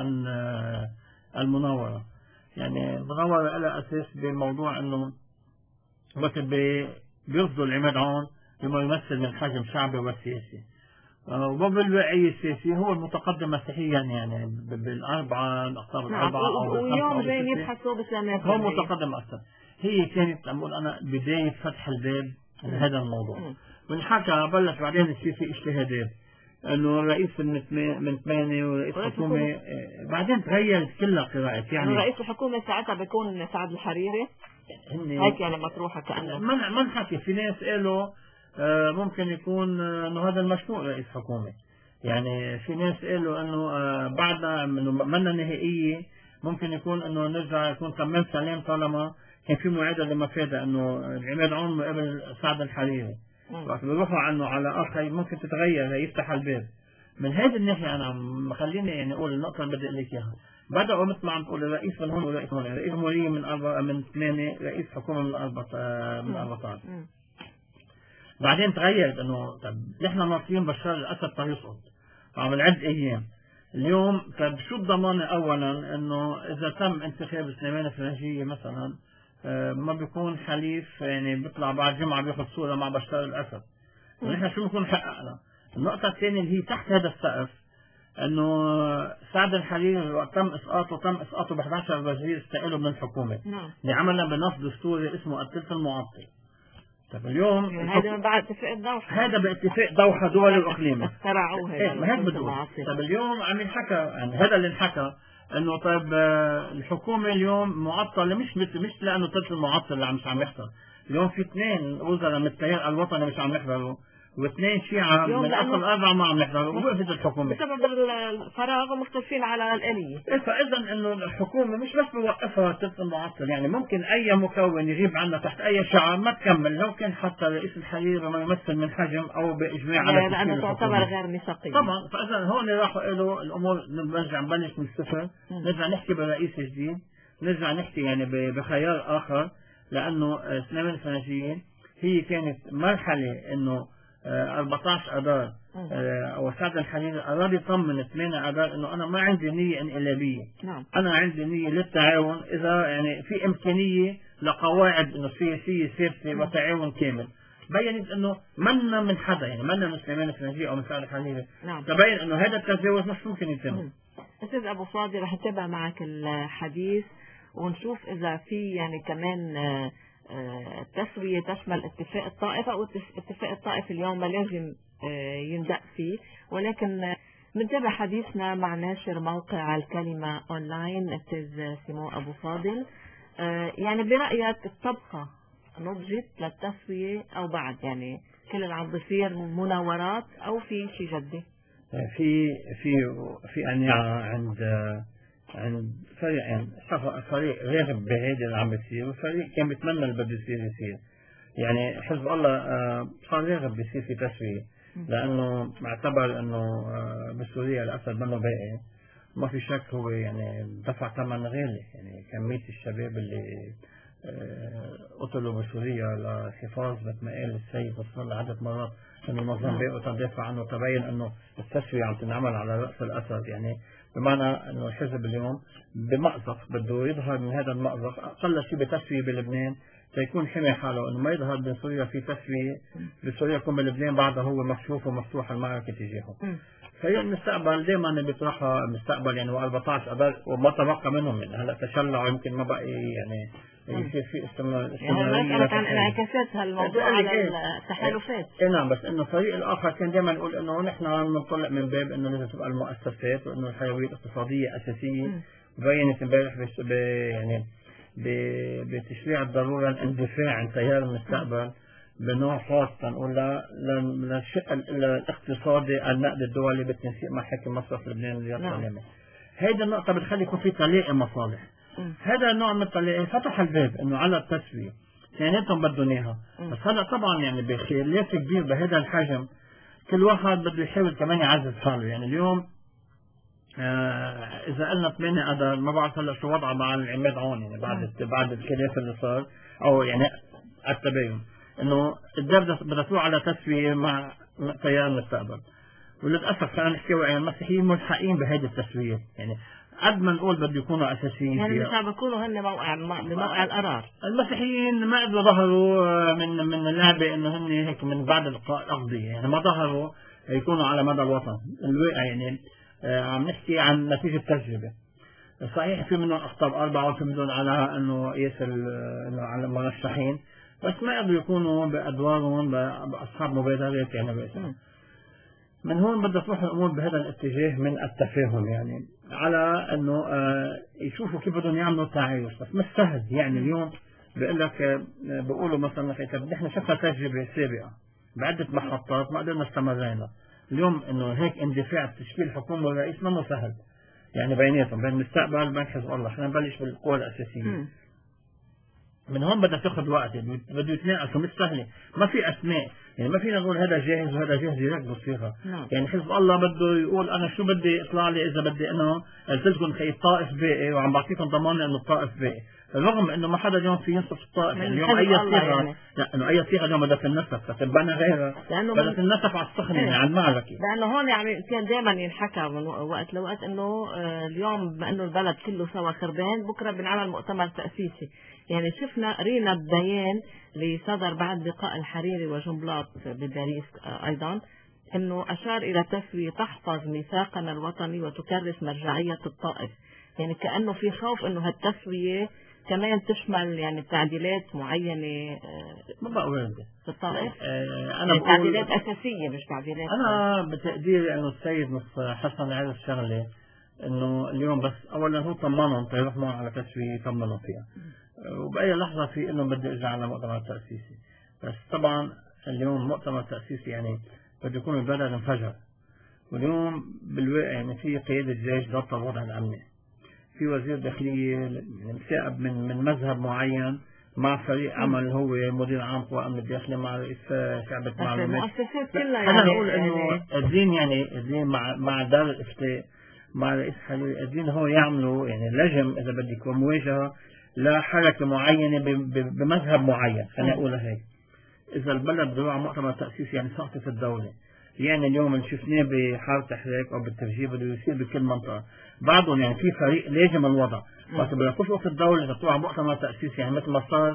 المناوره. يعني المناوره لها اساس بموضوع انه وقت بيرفضوا العماد عون بما يمثل من حجم شعبي وسياسي، وبالوعي السياسي هو المتقدم مسيحيا يعني بالاربعه الاقطاب الاربعه او واليوم جايين يبحثوا بسلامات هو متقدم اكثر. هي كانت اقول انا بدايه فتح الباب لهذا الموضوع. ونحكى بلش بعدين يصير في اجتهادات انه الرئيس من من ثمانية ورئيس الحكومه بعدين تغيرت كلها قراءات. يعني رئيس الحكومه ساعتها بيكون سعد الحريري هيك يعني مطروحه كانه ما ما نحكي. في ناس قالوا ممكن يكون انه هذا المشروع رئيس حكومه. يعني في ناس قالوا انه بعدنا منا نهائيه ممكن يكون انه نرجع يكون كمان سلام طالما كان في معادله لمفاده انه العماد عون قبل سعد الحريري. وقت بيروحوا عنه على اخر ممكن تتغير يفتح الباب. من هذه الناحيه انا خليني يعني اقول النقطه اللي بدي اقول لك اياها. بدأوا مثل ما عم تقول الرئيس من هون ورئيس هون، رئيس جمهوريه من أربعة من ثمانية، رئيس حكومه من أربعة من أربعة. بعدين تغيرت انه طب نحن ناطرين بشار الاسد تيسقط عم نعد ايام. اليوم طب شو الضمانه اولا انه اذا تم انتخاب سليمان الفرنجية مثلا ما بيكون حليف يعني بيطلع بعد جمعه بياخذ صوره مع بشار الاسد، ونحن شو بنكون حققنا؟ النقطه الثانيه اللي هي تحت هذا السقف انه سعد الحريري وقت تم اسقاطه تم اسقاطه ب أحد عشر وزير استقالوا من الحكومه. نعم. لعملنا بنص دستوري اسمه الثلث المعطل. طب اليوم هذا بعد اتفاق دوحة، هذا باتفاق دوحة دول الإقليم اخترعوه هذا. ما هيك بدو. طب اليوم عم ينحكى يعني هذا اللي انحكى انه طيب الحكومة اليوم معطلة مش مثل مش لانه الثلث المعطل اللي مش عم يحضر. اليوم في اثنين وزراء من التيار الوطني مش عم يحضروا واثنين شيعة من اصل اربعة ما عم يحضروا ووقفت الحكومة بسبب الفراغ ومختلفين على الآلية. فاذا انه الحكومة مش بس بوقفها الثلث المعطل، يعني ممكن اي مكون يغيب عنا تحت اي شعار ما تكمل لو كان حتى رئيس الحريري ما يمثل من حجم او باجماع على لانه تعتبر غير ميثاقية. طبعا فاذا هون راحوا له الامور نرجع نبلش من الصفر، نرجع نحكي برئيس جديد، نرجع نحكي يعني بخيار اخر، لانه سليمان الفرنجية هي كانت مرحلة انه أربعة عشر اذار او سعد الحريري اراد يطمن ثمانية اذار انه انا ما عندي نيه انقلابيه. نعم. انا عندي نيه للتعاون اذا يعني في امكانيه لقواعد انه سياسيه ثابته وتعاون كامل. بينت انه منا من حدا يعني منا من سليمان الفرنجية او من سعد الحريري. نعم. تبين انه هذا التجاوز مش ممكن يتم. استاذ ابو فاضل رح نتابع معك الحديث ونشوف اذا في يعني كمان التسوية تشمل اتفاق الطائفة أو اتفاق الطائفة اليوم ما لازم يندق فيه، ولكن بنتابع حديثنا مع ناشر موقع الكلمة أونلاين الأستاذ سيمو أبو فاضل. يعني برأيك الطبقة نضجت للتسوية أو بعد يعني كل اللي عم بيصير مناورات أو في شيء جدي؟ في في في أنواع عند عند فريقين، فريق راغب بهيدا اللي عم بيصير وفريق كان بيتمنى اللي بده يصير يصير. يعني حزب الله صار راغب بيصير في تسوية لأنه معتبر إنه بسوريا الأسد منه باقي. ما في شك هو يعني دفع ثمن غالي، يعني كمية الشباب اللي قتلوا بسوريا للحفاظ مثل ما قال السيد وصل عدة مرات انه موزمبيق وتدافع عنه، تبين انه التسوية عم تنعمل على رأس الأسد. يعني بمعنى انه الحزب اليوم بمأزق بده يظهر من هذا المأزق، اقل شيء بتسوية بلبنان تيكون حمي حاله، انه ما يظهر بسوريا في تسوية بسوريا يكون بلبنان بعدها هو مكشوف ومفتوح المعركة تجاهه. فهي المستقبل دائما بيطرحها المستقبل يعني أربعة عشر أبار وما تبقى منهم يعني هلا تشلعوا يمكن ما بقى يعني يصير في استمرار يعني مسألة عن انعكاسات هالموضوع على التحالفات. اي نعم، بس انه الفريق الاخر كان دائما يقول انه نحن بنطلع من باب انه لازم تبقى المؤسسات وانه الحيويه الاقتصاديه اساسيه. بينت امبارح يعني بتشريع الضروره الاندفاع عن تيار المستقبل بنوع خاص نقول للشق الاقتصادي النقد الدولي بالتنسيق مع حاكم مصرف لبنان رياض سلامه. هيدا النقطه بتخلي يكون في تلاقي مصالح. هذا النوع من التلاقي فتح الباب انه على التسويه اثنيناتهم بدهم اياها. بس هلا طبعا يعني بخلاف كبير بهذا الحجم كل واحد بده يحاول كمان يعزز حاله. يعني اليوم آه اذا قلنا ثمانية اذار ما بعرف هلا شو وضعها مع العماد عون يعني بعد بعد الخلاف اللي صار او يعني التباين انه الدولة بدها تروح على تسويه مع تيار المستقبل. وللاسف خلينا نحكي يعني المسيحيين ملحقين بهذه التسويه. يعني قد ما نقول بده يكونوا اساسيين يعني مش عم بيكونوا هن موقع بموقع القرار. المسيحيين ما قدروا ظهروا من من اللعبه انه هن هيك من بعد القضيه يعني ما ظهروا يكونوا على مدى الوطن الواقع. يعني آه عم نحكي عن نتيجه تجربه صحيح في منهم اخطاء اربعه وفي منهم على انه قياس على المرشحين بس ما قدروا يكونوا بادوارهم باصحاب مبادرات يعني باسمهم. من هون بدها تروح الامور بهذا الاتجاه من التفاهم يعني على انه آه يشوفوا كيف بدهم يعملوا تعايش. بس مش سهل يعني اليوم بقول لك آه بقولوا مثلا نحن شفنا تجربه سابقه بعده محطات ما قدرنا استمرينا. اليوم انه هيك اندفاع تشكيل الحكومه والرئيس ما سهل يعني بيناتهم بين المستقبل وبين حزب الله. خلينا نبلش بالقوى الاساسيه. من هون بدها تاخذ وقت بده يتناقشوا مش سهله ما في اسماء يعني ما فينا نقول هذا جاهز وهذا جاهز يركضوا فيها. يعني حزب الله بده يقول انا شو بدي يطلع لي اذا بدي انه قلت لكم خي الطائف باقي وعم بعطيكم ضمان انه الطائف باقي رغم انه ما حدا اليوم في ينصف الطائف. يعني اليوم اي صيغه يعني. لا انه اي صيغه اليوم بدها تنسف فتبنى غيرها بدها تنسف على السخن يعني على المعركه. لانه هون يعني كان دائما ينحكى من وقت لوقت انه اليوم بما انه البلد كله سوا خربان بكره بنعمل مؤتمر تاسيسي. يعني شفنا قرينا بيان اللي صدر بعد لقاء الحريري وجنبلاط بباريس ايضا انه اشار الى تسويه تحفظ ميثاقنا الوطني وتكرس مرجعيه الطائف. يعني كانه في خوف انه هالتسويه كمان تشمل يعني تعديلات معينه ما بقى وين في الطائف. آه انا يعني تعديلات اساسيه مش تعديلات. انا بتقديري انه السيد نص حسن عرف الشغله انه اليوم بس اولا هو طمنهم تيروح معهم على تسويه يطمنوا فيها وبأي لحظة في إنه بدي أرجع على مؤتمر تأسيسي. بس طبعا اليوم مؤتمر تأسيسي يعني بده يكون البلد انفجر. واليوم بالواقع يعني في قيادة جيش ضبط الوضع الأمني في وزير داخلية مساعد من من مذهب معين مع فريق عمل هو مدير عام قوى الأمن الداخلي مع رئيس شعبة معلومات. المؤسسات كلها يعني أنا أقول إنه الدين يعني الدين مع مع دار الإفتاء مع رئيس حلوي الدين هو يعملوا يعني لجم إذا بدك مواجهة لحركة معينة بمذهب معين. خلينا نقول هيك إذا البلد بده على مؤتمر تأسيسي يعني سقطت الدولة. يعني اليوم اللي شفناه بحالة تحريك أو بالتفجير بده يصير بكل منطقة بعضهم يعني في فريق لاجم الوضع بس بدها تسقط الدولة تطلع على مؤتمر تأسيسي يعني مثل ما صار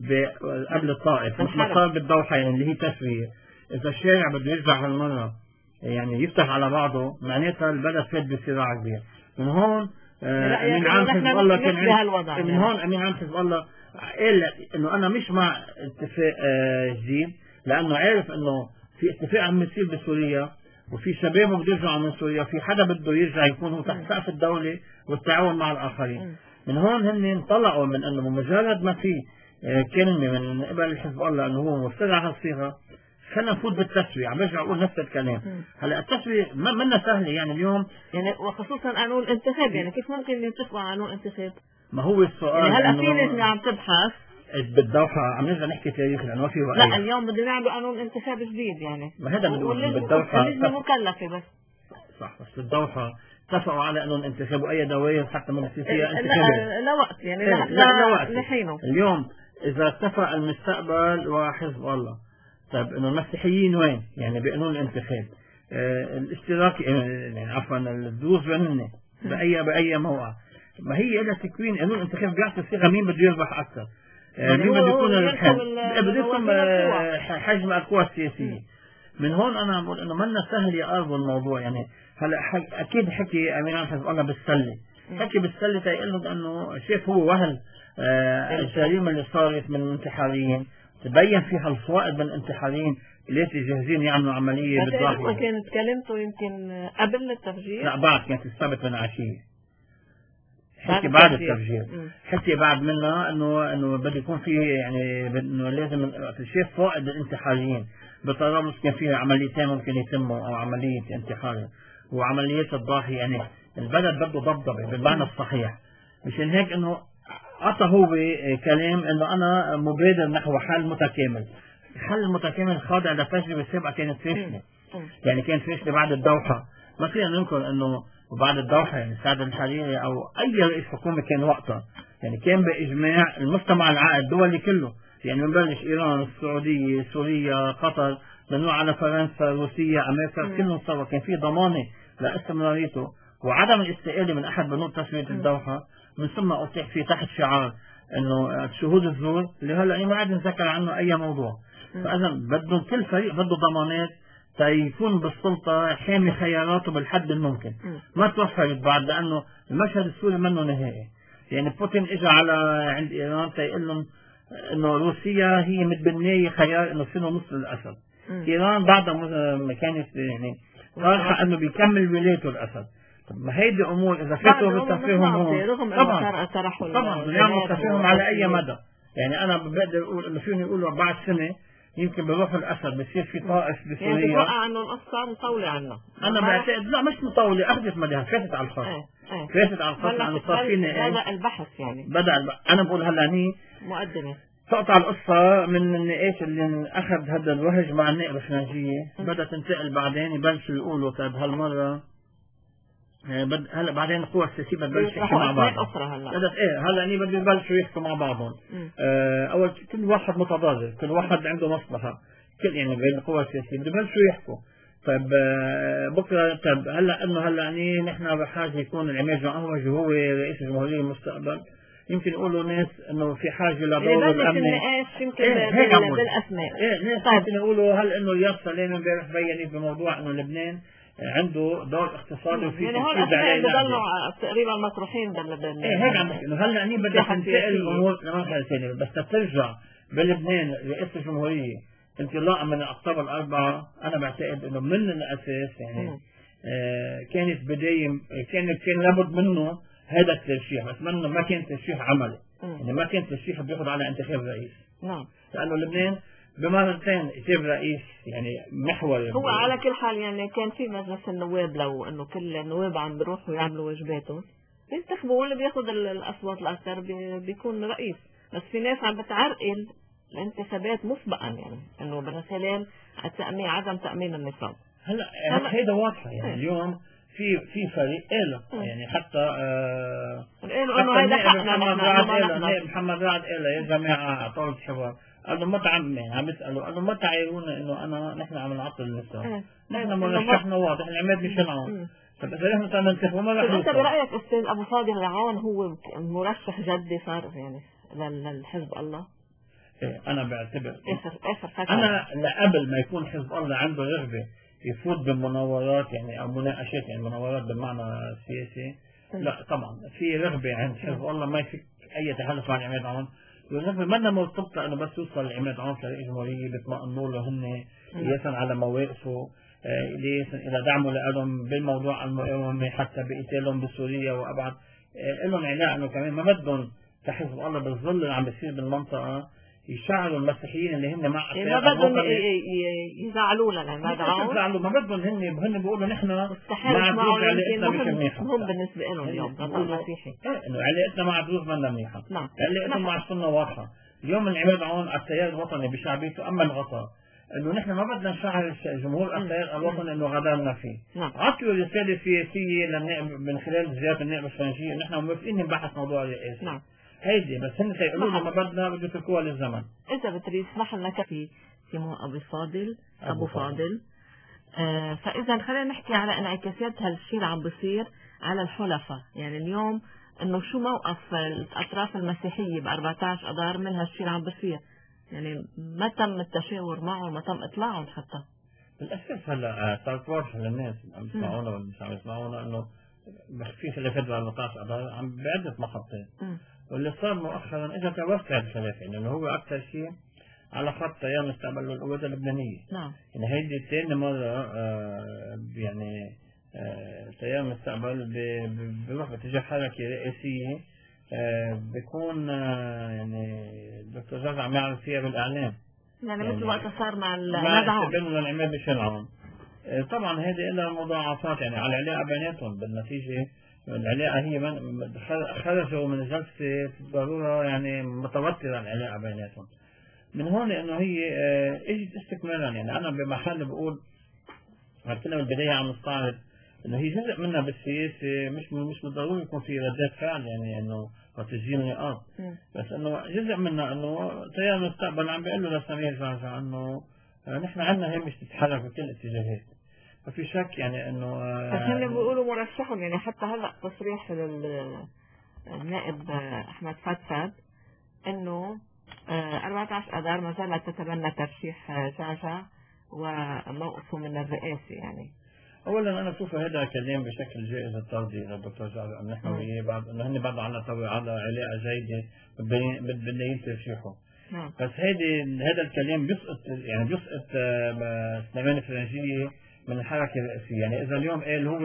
قبل الطائف مثل ما صار بالدوحة يعني اللي هي تسوية. إذا الشارع بده يرجع هالمرة يعني يفتح على بعضه معناتها البلد فات بصراع كبير. من هون أمين عام حزب الله كان من هون أمين عام حزب الله قال إنه أنا مش مع اتفاق جديد لأنه عارف إنه في اتفاق عم يصير بسوريا وفي شباب بده يرجعوا من سوريا في حدا بده يرجع يكون هو تحت سقف الدولة والتعاون مع الآخرين. من هون هن انطلقوا من إنه مجرد ما في كلمة من قبل حزب الله إنه هو مستدعى هالصيغة خلينا نفوت بالتسوية. عم برجع أقول نفس الكلام. هلا التسوية ما منا سهلة يعني اليوم يعني وخصوصا قانون الانتخاب يعني كيف ممكن يتفقوا على قانون الانتخاب؟ ما هو السؤال يعني هلا في ناس عم تبحث بالدوحة عم نرجع نحكي تاريخ لأنه ما في وقت. لا اليوم بدنا نعمل قانون انتخاب جديد يعني ما هذا بالدوحة اللجنة مكلفة بس صح. بس بالدوحة اتفقوا على قانون انتخاب وأي دوائر حتى من فيها انتخابات لا وقت يعني لا, لا, لا وقت لحينه. اليوم إذا اتفق المستقبل وحزب الله طيب إنه المسيحيين وين؟ يعني بقانون الانتخاب آه الاشتراك يعني عفوا الدروز وين بأي بأي موقع. ما هي إلى تكوين قانون الانتخاب بيعطي صيغة مين بده يربح أكثر، مين بده يكون الربحان، بده يكون حجم القوى السياسية. من هون أنا بقول إنه منا سهل يقاربوا الموضوع. يعني هلا أكيد حكي أمين عام حزب الله بالسلة، حكي بالسلة تيقول له إنه شايف هو وهل آه الجريمة اللي صارت من الانتحاريين تبين فيها الفوائد من الانتحاريين ليش جاهزين يعملوا عملية بالضاحية. كانت كلمته يمكن قبل التفجير؟ لا بعد، كانت السبت من عشية، حكي بعد التفجير، حكي بعد منها انه انه بده يكون في يعني انه لازم شيء فوائد الانتحاريين. بطرابلس كان فيها عمليتين ممكن يتموا او عمليه انتحار وعمليات الضاحيه. يعني البلد بده ضبضبه بالمعنى الصحيح. مشان هيك انه عطى هو كلام انه انا مبادر نحو حل متكامل. الحل المتكامل خاضع لتجربه سابقه كانت فاشله، يعني كانت فاشله بعد الدوحه. ما فينا ننكر انه وبعد الدوحة يعني سعد الحريري أو أي رئيس حكومة كان وقتها يعني كان بإجماع المجتمع العائد الدولي كله. يعني بنبلش إيران، السعودية، سوريا، قطر، بنروح على فرنسا، روسيا، أمريكا، كلهم سوا كان في ضمانة لاستمراريته وعدم الاستقالة من أحد بنود تسوية الدوحة. من ثم أتيح فيه تحت شعار إنه شهود الزور اللي هلا ما عاد نذكر عنه أي موضوع. فإذا بدهم كل فريق بده ضمانات يكون بالسلطة حامي خياراته بالحد الممكن. ما توفرت بعد لأنه المشهد السوري منه نهائي. يعني بوتين إجا على عند إيران تيقول لهم إنه روسيا هي متبنية خيار إنه يصيروا مثل الأسد. إيران بعد ما كانت يعني رايحة إنه بيكمل ولايته الأسد. طب ما هيدي أمور إذا فاتوا بالتفاهم هون طبعا طبعا بنعمل تفاهم على أي مدى. يعني أنا بقدر أقول إنه فيهم يقولوا بعد سنة يمكن بروح الأسد بصير في طائف بسوريا. يعني تتوقع انه القصة مطولة عنا؟ أنا بعتقد لا مش مطولة، أخذت مديها فاتت على الخط. ايه ايه. فاتت على الخط لأنه صار في نقاش. بدأ البحث يعني. بدأ البحث. أنا بقول هلا هني مقدمة. تقطع القصة من النقاش اللي أخذ هذا الوهج مع النائب الفرنسية، بدأ تنتقل بعدين يبلشوا يقولوا طيب هالمرة بد هلا بعدين القوى السياسية بتبلش تحكي مع بعض. هلا بدأت إيه هلا هني بده يبلشوا يحكوا مع بعضهم. آه أول كل واحد متضرر، كل واحد عنده مصلحة. كل يعني بين القوى السياسية بده يبلشوا يحكوا. طيب بكره طيب هلا انه هلا يعني نحن بحاجه يكون العماد معوج وهو رئيس الجمهوريه المستقبل. يمكن يقولوا ناس انه في حاجه لدور الامني. يمكن إيه بالاسماء. ايه ناس طيب. يمكن يقولوا هل انه رياض سليم امبارح بينت بموضوع انه لبنان عنده دور اقتصادي وفي يعني هون الاسماء بضلوا تقريبا مطروحين بال ايه هيك عم بحكي انه هلا يعني بدها تنتقل الامور لمرحله ثانيه. بس ترجع بلبنان رئاسه الجمهوريه انطلاقا من الاقطاب الاربعه انا بعتقد انه من الاساس يعني آه كانت بدايه كانت كان لابد منه هذا الترشيح. بس منه ما كان ترشيح عملي. يعني ما كان ترشيح بياخذ على انتخاب رئيس. نعم. لانه لبنان بمرتين يصير رئيس يعني محوري. هو على كل حال يعني كان في مجلس النواب لو انه كل النواب عم بيروحوا يعملوا واجباتهم بينتخبوا واللي بياخذ الاصوات الاكثر بيكون رئيس. بس في ناس عم بتعرقل الانتخابات مسبقا يعني انه مثلا التامين عدم تامين النصاب. هلا هيدا واضحه يعني اليوم في في فريق قال يعني حتى آه قالوا انه هيدا حقنا محمد رعد محمد رعد قال يا جماعه طاوله الحوار قالوا ما تعم يعني عم يسالوا قالوا ما تعيرونا انه انا نحن عم نعطل النصاب. نحن مرشحنا واضح العماد مش العون. طب اذا نحن بدنا ننتخب ما رح انت برايك استاذ ابو صادق العون هو مرشح جدي صار يعني للحزب الله؟ إيه أنا بعتبر آخر آخر فترة أنا لقبل ما يكون حزب الله عنده رغبة يفوت بالمناورات يعني أو مناقشات يعني مناورات بالمعنى السياسي. لا طبعا في رغبة عند حزب الله ما يفك أي تحالف مع العماد عون. والرغبة منا مرتبطة إنه بس يوصل العماد عون كرئيس جمهورية بيطمئنوا له هن قياسا على مواقفه قياسا إلى دعمه لهم بالموضوع المقاومة حتى بقتالهم بسوريا وأبعد. لهم علاقة إنه كمان ما بدهم كحزب الله بالظل اللي عم بيصير بالمنطقة يشعروا المسيحيين اللي هن مع ما بدهم يزعلوا لنا ما يزعلوا ما بدهم هن هن بيقولوا نحن مع دروز علاقتنا مش منيحه. هم بالنسبه لهم اليوم هذا مسيحي انه علاقتنا مع دروز ما منيحه. علاقتنا مع السنه واضحه. اليوم العماد عون على التيار الوطني بشعبيته اما الغطاء انه نحن ما بدنا نشعر جمهور التيار الوطني انه غدرنا فيه. عطوا رساله سياسيه للنائب من خلال زياره النائب الفرنسيه نحن موافقين نبحث موضوع الرئاسه. نعم. هيدي بس هن سيقولوا ما بدنا بده يتركوها للزمن. إذا بتريد اسمح لنا كفي سيمون أبو فاضل أبو فاضل. آه فإذا خلينا نحكي على انعكاسات هالشيء اللي عم بيصير على الحلفاء. يعني اليوم إنه شو موقف الأطراف المسيحية ب أربعة عشر أذار من هالشيء اللي عم بيصير؟ يعني ما تم التشاور معهم، ما تم إطلاعهم حتى. بالأساس هلا صارت واضحة للناس عم يسمعونا ولا مش عم يسمعونا إنه في خلافات ب أربعة عشر أذار عم بعدة محطات. واللي صار مؤخرا اجى توسع الخلاف، يعني انه هو اكثر شيء على خط تيار مستقبل القوات اللبنانيه. نعم. يعني هيدي ثاني مره آه يعني آه تيار مستقبل بيروح باتجاه حركه رئاسيه آه بيكون آه يعني الدكتور جورج عم يعرف فيها بالاعلام. يعني, يعني مثل وقت صار مع الندعم بينهم العماد بشلعون. آه طبعا هذه لها مضاعفات يعني على العلاقه بيناتهم. بالنتيجه العلاقة هي من خرجوا من الجلسة بالضرورة يعني متوترة العلاقة بيناتهم. من هون انه هي اجت استكمالا. يعني انا بمحل بقول كنا بالبداية عم نستعرض انه هي جزء منها بالسياسة، مش مش بالضروري يكون في ردات فعل يعني انه وتسجيل نقاط، بس انه جزء منها انه تيار المستقبل عم بيقول له لسمير جعجع انه نحن عندنا هي مش تتحرك بكل الاتجاهات. ما في شك يعني انه بس هن بيقولوا مرشحهم. يعني حتى هلا تصريح للنائب احمد فتفت انه أربعة عشر اذار ما زالت تتبنى ترشيح جعجع وموقفه من الرئاسه. يعني اولا انا بشوف هذا كلام بشكل جائز الترضي للدكتور جعجع انه نحن وياه بعد انه هن بعد عنا على علاقه جيده بدنا ترشيحه. نعم. بس هيدي هذا الكلام بيسقط يعني بيسقط سليمان الفرنجيه من الحركة الرئاسية. يعني إذا اليوم قال هو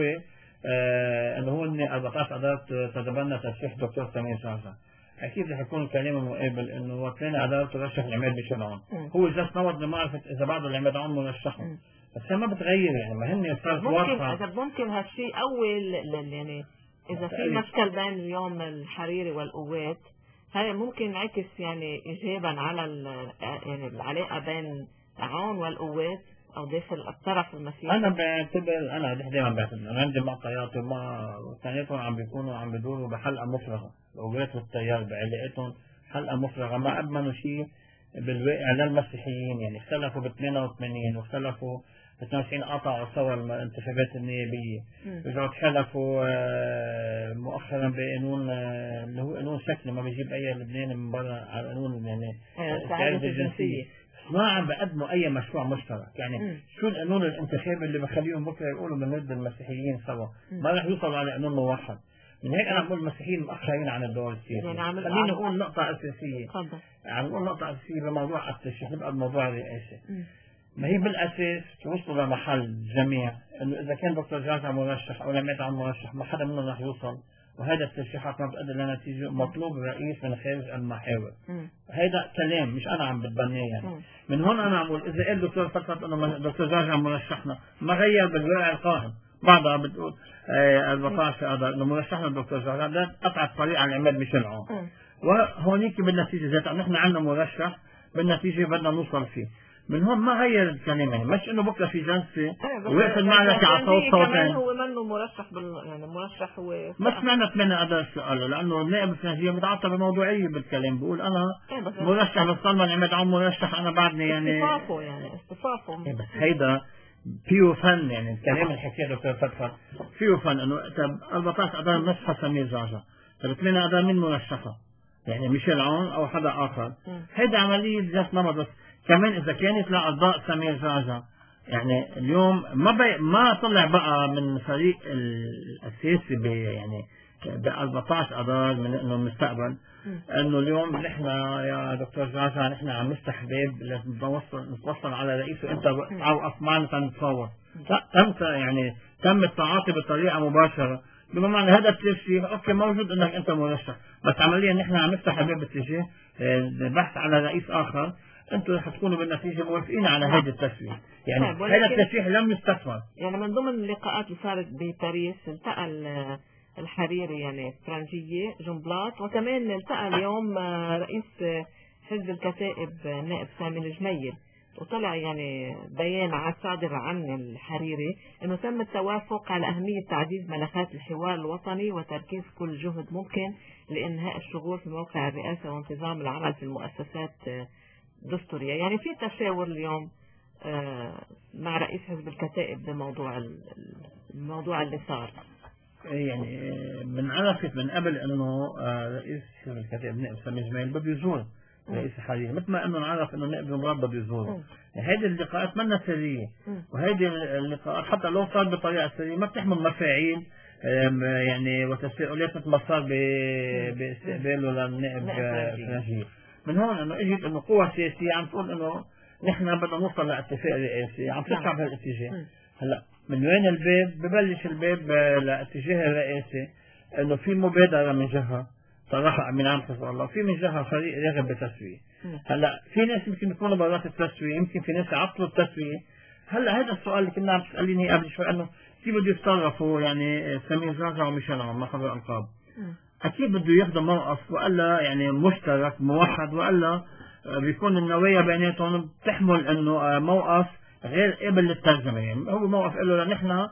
آه أنه هو أربعة عشر أذار تتبنى ترشيح دكتور سمير جعجع، أكيد رح يكون الكلام المقابل أنه هو ثاني أذار ترشح العماد بشلعون. هو جالس نوض لمعرفة إذا بعد العماد عون مرشحهم. بس هي ما بتغير يعني ما هن صارت واضحة. ممكن ممكن هالشيء أول يعني إذا في مشكل بين اليوم الحريري والقوات هاي ممكن ينعكس يعني إيجابا على يعني العلاقة بين عون والقوات او داخل الطرف المسيحي. انا بعتبر انا دائما بعتبر انا عندي معطيات وما ثانيتهم عم بيكونوا عم بدوروا بحلقه مفرغه. القوات والتيار بعلاقتهم حلقه مفرغه ما امنوا شيء بالواقع للمسيحيين. يعني اختلفوا ب ثمانية وثمانين واختلفوا ب اثنين وتسعين قطعوا سوا الانتخابات النيابيه. رجعوا تحالفوا مؤخرا بقانون اللي هو قانون شكل ما بيجيب اي لبناني من برا على قانون يعني السعاده الجنسيه. ما عم بقدموا اي مشروع مشترك. يعني مم. شو القانون الانتخابي اللي بخليهم بكره يقولوا بنرد المسيحيين سوا؟ ما رح يوصلوا على قانون موحد. من هيك انا بقول المسيحيين مؤخرين عن الدور السياسي. يعني خليني نقول نقطه اساسيه. تفضل. عم نقول نقطه اساسيه بموضوع الترشيح نبقى بموضوع الرئاسه. ما هي بالاساس وصلوا لمحل الجميع انه اذا كان دكتور جعجع مرشح او لميت عن مرشح ما حدا منهم رح يوصل، وهذا الترشيحات ما بتقدر لنتيجه. مطلوب رئيس من خارج المحاور. هذا كلام مش انا عم بتبناه. يعني مم. من هون انا عم بقول اذا قال دكتور فتفت انه دكتور جعجع مرشحنا ما غير بالواقع القائم. بعضها بتقول أربعة عشر اذار انه مرشحنا الدكتور جعجع ده قطع الطريق على العماد بشلعون. وهونيك بالنتيجه ذاتها نحن عندنا مرشح بالنتيجه بدنا نوصل فيه. من هون ما غير الكلام. يعني مش انه بكره في جلسه وقف المعركه على صوت صوتين. هو منه مرشح بال يعني مرشح هو ما سمعنا ثمانية اذار شو قال لانه النائب الفرنجيه بتعطى بموضوعيه بالكلام. بقول انا مرشح بالصلمه العماد عم مرشح انا بعدني يعني اصطفافه يعني اصطفافه. بس هيدا فيه فن. يعني الكلام اللي حكيه دكتور فتفت فيه فن انه أربعة عشر اذار مرشحه سمير جعجع، طيب ثمانية اذار مين مرشحها؟ يعني ميشيل عون او حدا اخر. هيدا عمليه جس نمط. بس كمان اذا كانت لاعضاء سمير جعجع يعني اليوم ما بي ما طلع بقى من فريق السياسي ب يعني ب أربعة عشر اذار من انه المستقبل انه اليوم نحن يا دكتور جعجع نحن عم نفتح باب لازم نوصل نتوصل على رئيس وانت اوقف معنا تنتصور. تم يعني تم التعاطي بطريقه مباشره بما معنى هذا الترشيح اوكي موجود انك انت مرشح. بس عمليا نحن عم نفتح الباب باتجاه البحث على رئيس اخر. انتم رح تكونوا بالنتيجه موافقين على هذا الترشيح. يعني هذا الترشيح لم يستثمر. يعني من ضمن اللقاءات اللي صارت بباريس التقى الحريري يعني فرنجيه جنبلاط، وكمان التقى اليوم رئيس حزب الكتائب النائب سامي الجميل، وطلع يعني بيان صادر عن الحريري انه تم التوافق على اهميه تعزيز ملفات الحوار الوطني وتركيز كل جهد ممكن لانهاء الشغور في موقع الرئاسه وانتظام العمل في المؤسسات دستورية. يعني في تشاور اليوم مع رئيس حزب الكتائب بموضوع الموضوع اللي صار. يعني من عرفت من قبل انه رئيس حزب الكتائب نائب سامي جميل بده يزور رئيس الحالي، مثل ما انه نعرف انه نائب مراد بده يزور. هيدي اللقاءات منا سرية، وهيدي اللقاءات حتى لو صار بطريقة سرية ما بتحمل مفاعيل يعني وتساؤلات مثل ما صار باستقباله للنائب فرنجي. من هون انه اجت انه قوى سياسية عم تقول انه نحن بدنا نوصل لاتفاق رئاسي، عم تسعى بهالاتجاه. هلا من وين الباب؟ ببلش الباب لاتجاه الرئاسي انه في مبادرة من جهة صراحة من عام حزب الله، في من جهة فريق راغب بالتسوية. هلا في ناس يمكن يكونوا برات التسوية، يمكن في ناس يعطلوا التسوية. هلا هذا السؤال اللي كنا عم تسأليني قبل شوي انه كيف بده يتصرفوا يعني سمير جعجع وميشيل عون ما خبر القاب. اكيد بده ياخذوا موقف والا يعني مشترك موحد، والا بيكون النوايا بيناتهم بتحمل انه موقف غير قابل للترجمة. يعني هو موقف له نحن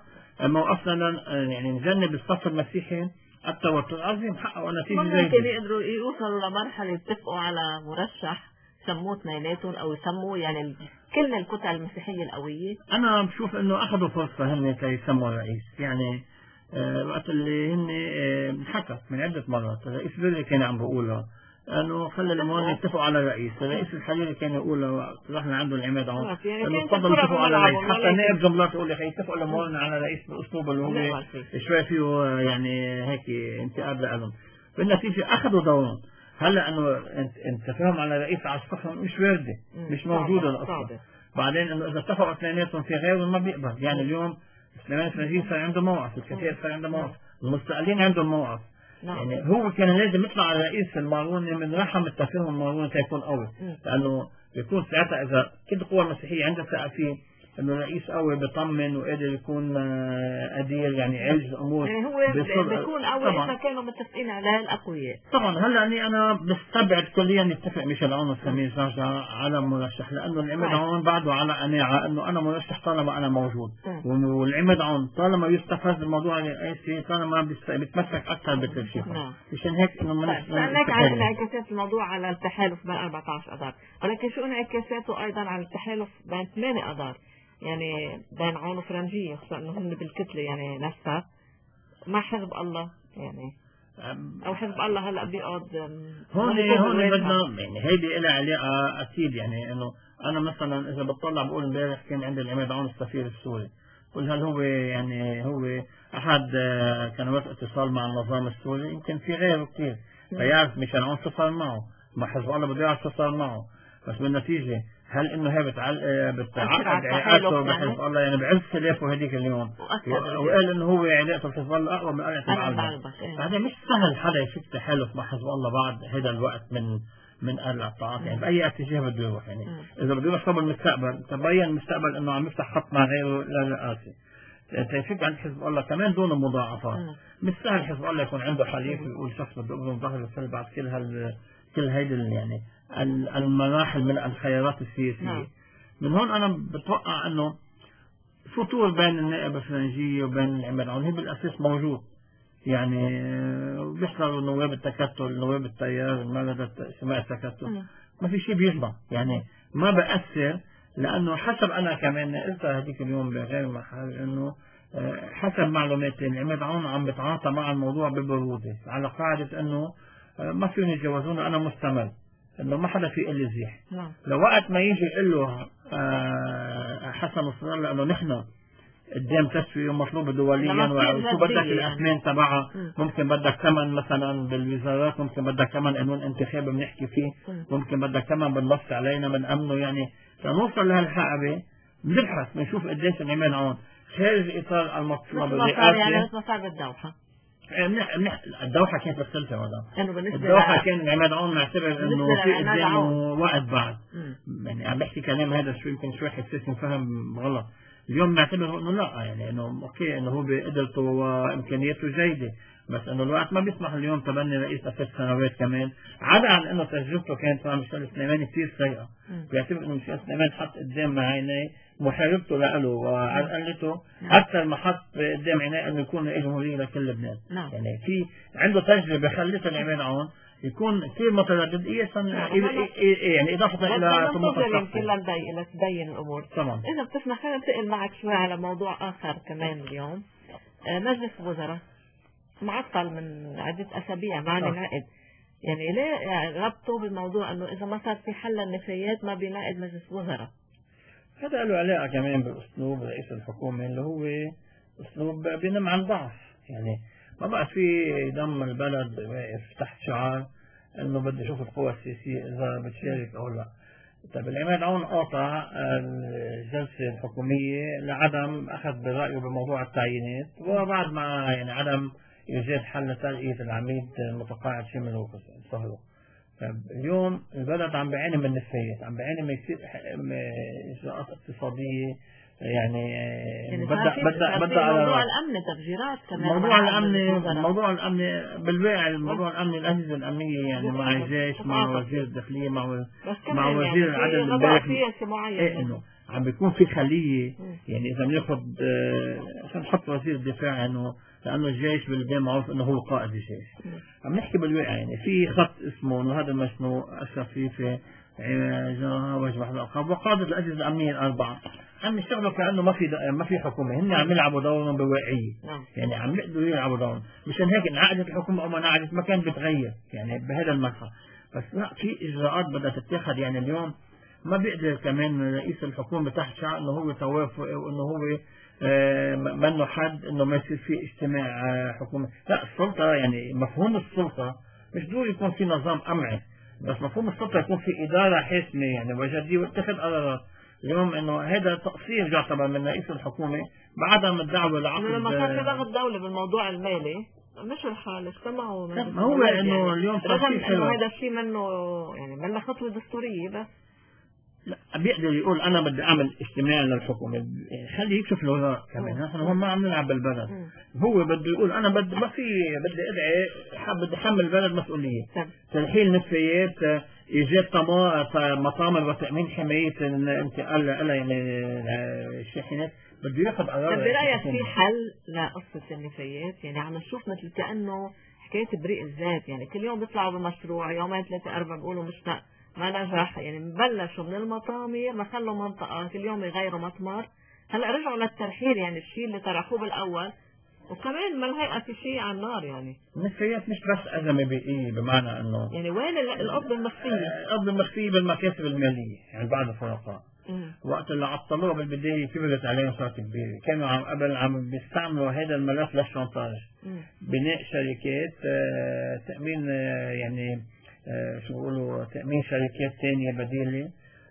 موقفنا يعني نجنب الصف المسيحي التوتر. عظيم حقه نتيجة زي ممكن يقدروا يوصلوا لمرحلة يتفقوا على مرشح يسموه اثنيناتهم او يسموه يعني كل الكتل المسيحية القوية. انا بشوف انه اخذوا فرصة هن كي يسموا الرئيس. يعني آه وقت اللي هن آه حكى من عدة مرات الرئيس بيري كان عم بقولها انه خلى الموانئ يتفقوا على الرئيس. الرئيس الحالي كان يقول رحنا عنده العماد عون انه تفضلوا اتفقوا على الرئيس. حتى نائب جملات يقول لي اتفقوا الموانئ على الرئيس بالاسلوب اللي هو شوي فيه يعني هيك انتقاد لهم. بالنتيجه اخذوا دورهم. هلا انه انت فاهم على رئيس على الصخر مش وارده، مش موجوده القصه. بعدين انه اذا اتفقوا اثنيناتهم في غيرهم ما بيقبل. يعني اليوم سليمان فرنجي صار عنده موقف، الكثير صار عنده موقف، المستقلين عندهم موقف. يعني هو كان لازم يطلع على رئيس الماروني من رحم التفاهم الماروني تيكون قوي، لانه بيكون ساعتها اذا كل القوى المسيحيه عندها ثقه فيه انه الرئيس قوي بيطمن وقادر يكون قدير يعني عالج الامور. يعني هو بيكون قوي اذا كانوا متفقين على الاقوياء. طبعا هلا اني انا بستبعد كليا يتفق ميشيل عون وسمير جعجع على مرشح، لانه العماد عون بعده على قناعه انه انا مرشح طالما انا موجود، والعماد عون طالما يستفز الموضوع الرئاسي طالما بيتمسك اكثر بالترشيح. مشان هيك انه ما سألناك عن انعكاسات الموضوع على التحالف بين أربعة عشر اذار، ولكن شو انعكاساته ايضا على التحالف بين ثمانية اذار؟ يعني بين عون وفرنجية، خصوصا انه هم بالكتلة يعني نفسها مع حزب الله. يعني او حزب الله هلا بيقعد هون هون بدنا يعني هيدي لها علاقة اكيد. يعني انه انا مثلا اذا بتطلع بقول امبارح كان عند العماد عون السفير السوري، قل هل هو يعني هو احد كان وقت اتصال مع النظام السوري؟ يمكن في غيره كثير فيعرف مشان عون اتصل معه، ما حزب الله بده يعرف اتصل معه. بس بالنتيجة هل انه هي بتعقد بتعقد علاقته بحزب الله؟ يعني بعز خلافه هذيك اليوم وقال انه هو علاقته بحزب الله اقوى من قلعة العلبة. هذا مش سهل حدا يفك تحالف مع حزب الله بعد هذا الوقت من من قلع الطاعات. يعني باي اتجاه بده يروح. يعني اذا بده يروح قبل المستقبل تبين المستقبل انه عم يفتح خط مع غيره للرئاسة تيفك عند حزب الله كمان دون مضاعفات. مش سهل حزب الله يكون عنده حليف ويقول شخص بده يقبل ظهر الكل بعد كل هال كل هيدي يعني المراحل من الخيارات السياسية. نعم. من هون أنا بتوقع أنه فتور بين النائب الفرنجية وبين العماد عون هي بالأساس موجود. يعني بيحضروا نواب التكتل نواب التيار المالة سماع التكتل، ما في شيء بيجمع. يعني ما بأثر، لأنه حسب أنا كمان قلتها هذيك اليوم بغير محل أنه حسب معلوماتي العماد عون عم بتعاطى مع الموضوع ببرودة على قاعدة أنه ما فيهم يتجاوزونا، أنا مستمر انه ما حدا في اللي زيح. نعم. لو وقت ما يجي يقول له آه حسن نصر الله انه نحن قدام تسوية ومطلوبة دوليا وشو بدك الاثمان تبعها، ممكن بدك كمان مثلا بالوزارات، ممكن بدك كمان قانون انتخابي بنحكي فيه، ممكن بدك كمان بنص علينا بنأمنه. يعني لنوصل لهالحقبة بنبحث بنشوف قديش العماد عون خارج اطار المطلوب الرئاسي. يعني مثل ما صار بالدوحة الدوحة كانت مختلفة هذا. الدوحة كان العماد عون معتبر انه في قدامه وقت بعد. يعني عم بحكي كلام هذا شو يمكن شوي حسيت انفهم غلط. اليوم معتبر انه لا، يعني انه اوكي انه هو بقدرته وامكانياته جيدة، بس انه الوقت ما بيسمح اليوم تبني رئيس ثلاث سنوات كمان، عدا عن انه تجربته كانت مع ميشيل سليماني كثير سيئة. بيعتبر انه ميشيل سليماني حط قدام عينيه محاربته له وعقلته اكثر ما حط قدام عينيه انه يكون رئيس جمهورية لكل لبنان. يعني في عنده تجربة خلته العماد عون يكون كثير متردد يعني إضافة إلى طموح يمكن لتبين الأمور. طبعا. إذا بتسمح خلينا ننتقل معك شوي على موضوع آخر كمان اليوم. مجلس الوزراء معطل من عدة أسابيع ما ينعقد، يعني ليه يعني ربطوا بالموضوع إنه إذا ما صار في حل النفايات ما بينعقد مجلس الوزراء؟ هذا له علاقة كمان بأسلوب رئيس الحكومة اللي هو أسلوب بينم عن ضعف، يعني ما بقى في ضم البلد واقف تحت شعار إنه بده يشوف القوى السياسية إذا بتشارك أو لا. طيب العماد عون قاطع الجلسة الحكومية لعدم أخذ برأيه بموضوع التعيينات، وبعد ما يعني عدم إيجاد حل لترقية العميد المتقاعد شمل وصهره. طيب اليوم البلد عم بيعاني من نفايات، عم بيعاني من كثير إجراءات اقتصادية، يعني, يعني بدأ بدأ بدأ على موضوع الأمن تفجيرات كمان. موضوع الأمن موضوع الأمن بالواقع الموضوع الأمني الأجهزة الأمنية يعني مع الجيش مع وزير الداخلية مع مع وزير العدل الداخلي إيه إنه عم بيكون في خلية. يعني إذا بناخذ عشان نحط وزير الدفاع إنه لأنه الجيش بالبين معروف إنه هو قائد الجيش. عم نحكي بالواقع يعني في خط اسمه إنه هذا المشروع الشفيفة وجه الألقاب وقادة الأجهزة الأمنية الأربعة عم يشتغلوا كأنه ما في ما في حكومة، هن عم يلعبوا دورهم بواقعية، يعني عم يقدروا يلعبوا دورهم. مشان هيك انعقدت الحكومة أو ما انعقدت ما كان بتغير يعني بهذا المرحلة. بس لا في إجراءات بدها تتخذ. يعني اليوم ما بيقدر كمان رئيس الحكومة تحت شعار إنه هو توافق وإنه هو آه منه حد إنه ما يصير في اجتماع آه حكومة. لا السلطة يعني مفهوم السلطة مش ضروري يكون في نظام أمعي، بس مفهوم السلطة يكون في إدارة حاسمة يعني وجدية واتخذ قرارات. اليوم انه هذا تقصير يعتبر من رئيس الحكومة بعدم الدعوة لعقد. لما صار في ضغط دولة بالموضوع المالي مش الحال اجتمعوا. ما هو انه يعني اليوم صار في انه هذا الشيء منه يعني منه خطوة دستورية بس لا بيقدر يقول انا بدي اعمل اجتماع للحكومة خليه يكشف الوزراء كمان. نحن هون ما عم نلعب بالبلد. هو بده يقول انا بدي ما في بدي ادعي بدي احمل البلد مسؤولية ترحيل نفايات إيجاد مطامر وتأمين حماية انتقال يعني الشاحنات. بده ياخذ قرار. برأيك في حل لقصة النفايات؟ يعني عم نشوف مثل كأنه حكاية بريء الذات، يعني كل يوم بيطلعوا بمشروع يومين ثلاثة أربعة بيقولوا مش ما نجح. يعني بلشوا من المطامر ما خلوا منطقة كل يوم يغيروا مطمر، هلا رجعوا للترحيل يعني الشيء اللي طرحوه بالأول. وكمان ما الهيئة في شيء على النار. يعني النفايات مش بس أزمة بيئية بمعنى أنه يعني وين القبض المخفية؟ القبض المخفية بالمكاسب المالية يعني بعض الفرقاء وقت اللي عطلوها بالبداية كبرت عليهم صارت كبيرة. كانوا عم قبل عم بيستعملوا هذا الملف للشانتاج، بناء شركات تأمين يعني شو بيقولوا تأمين شركات ثانية بديلة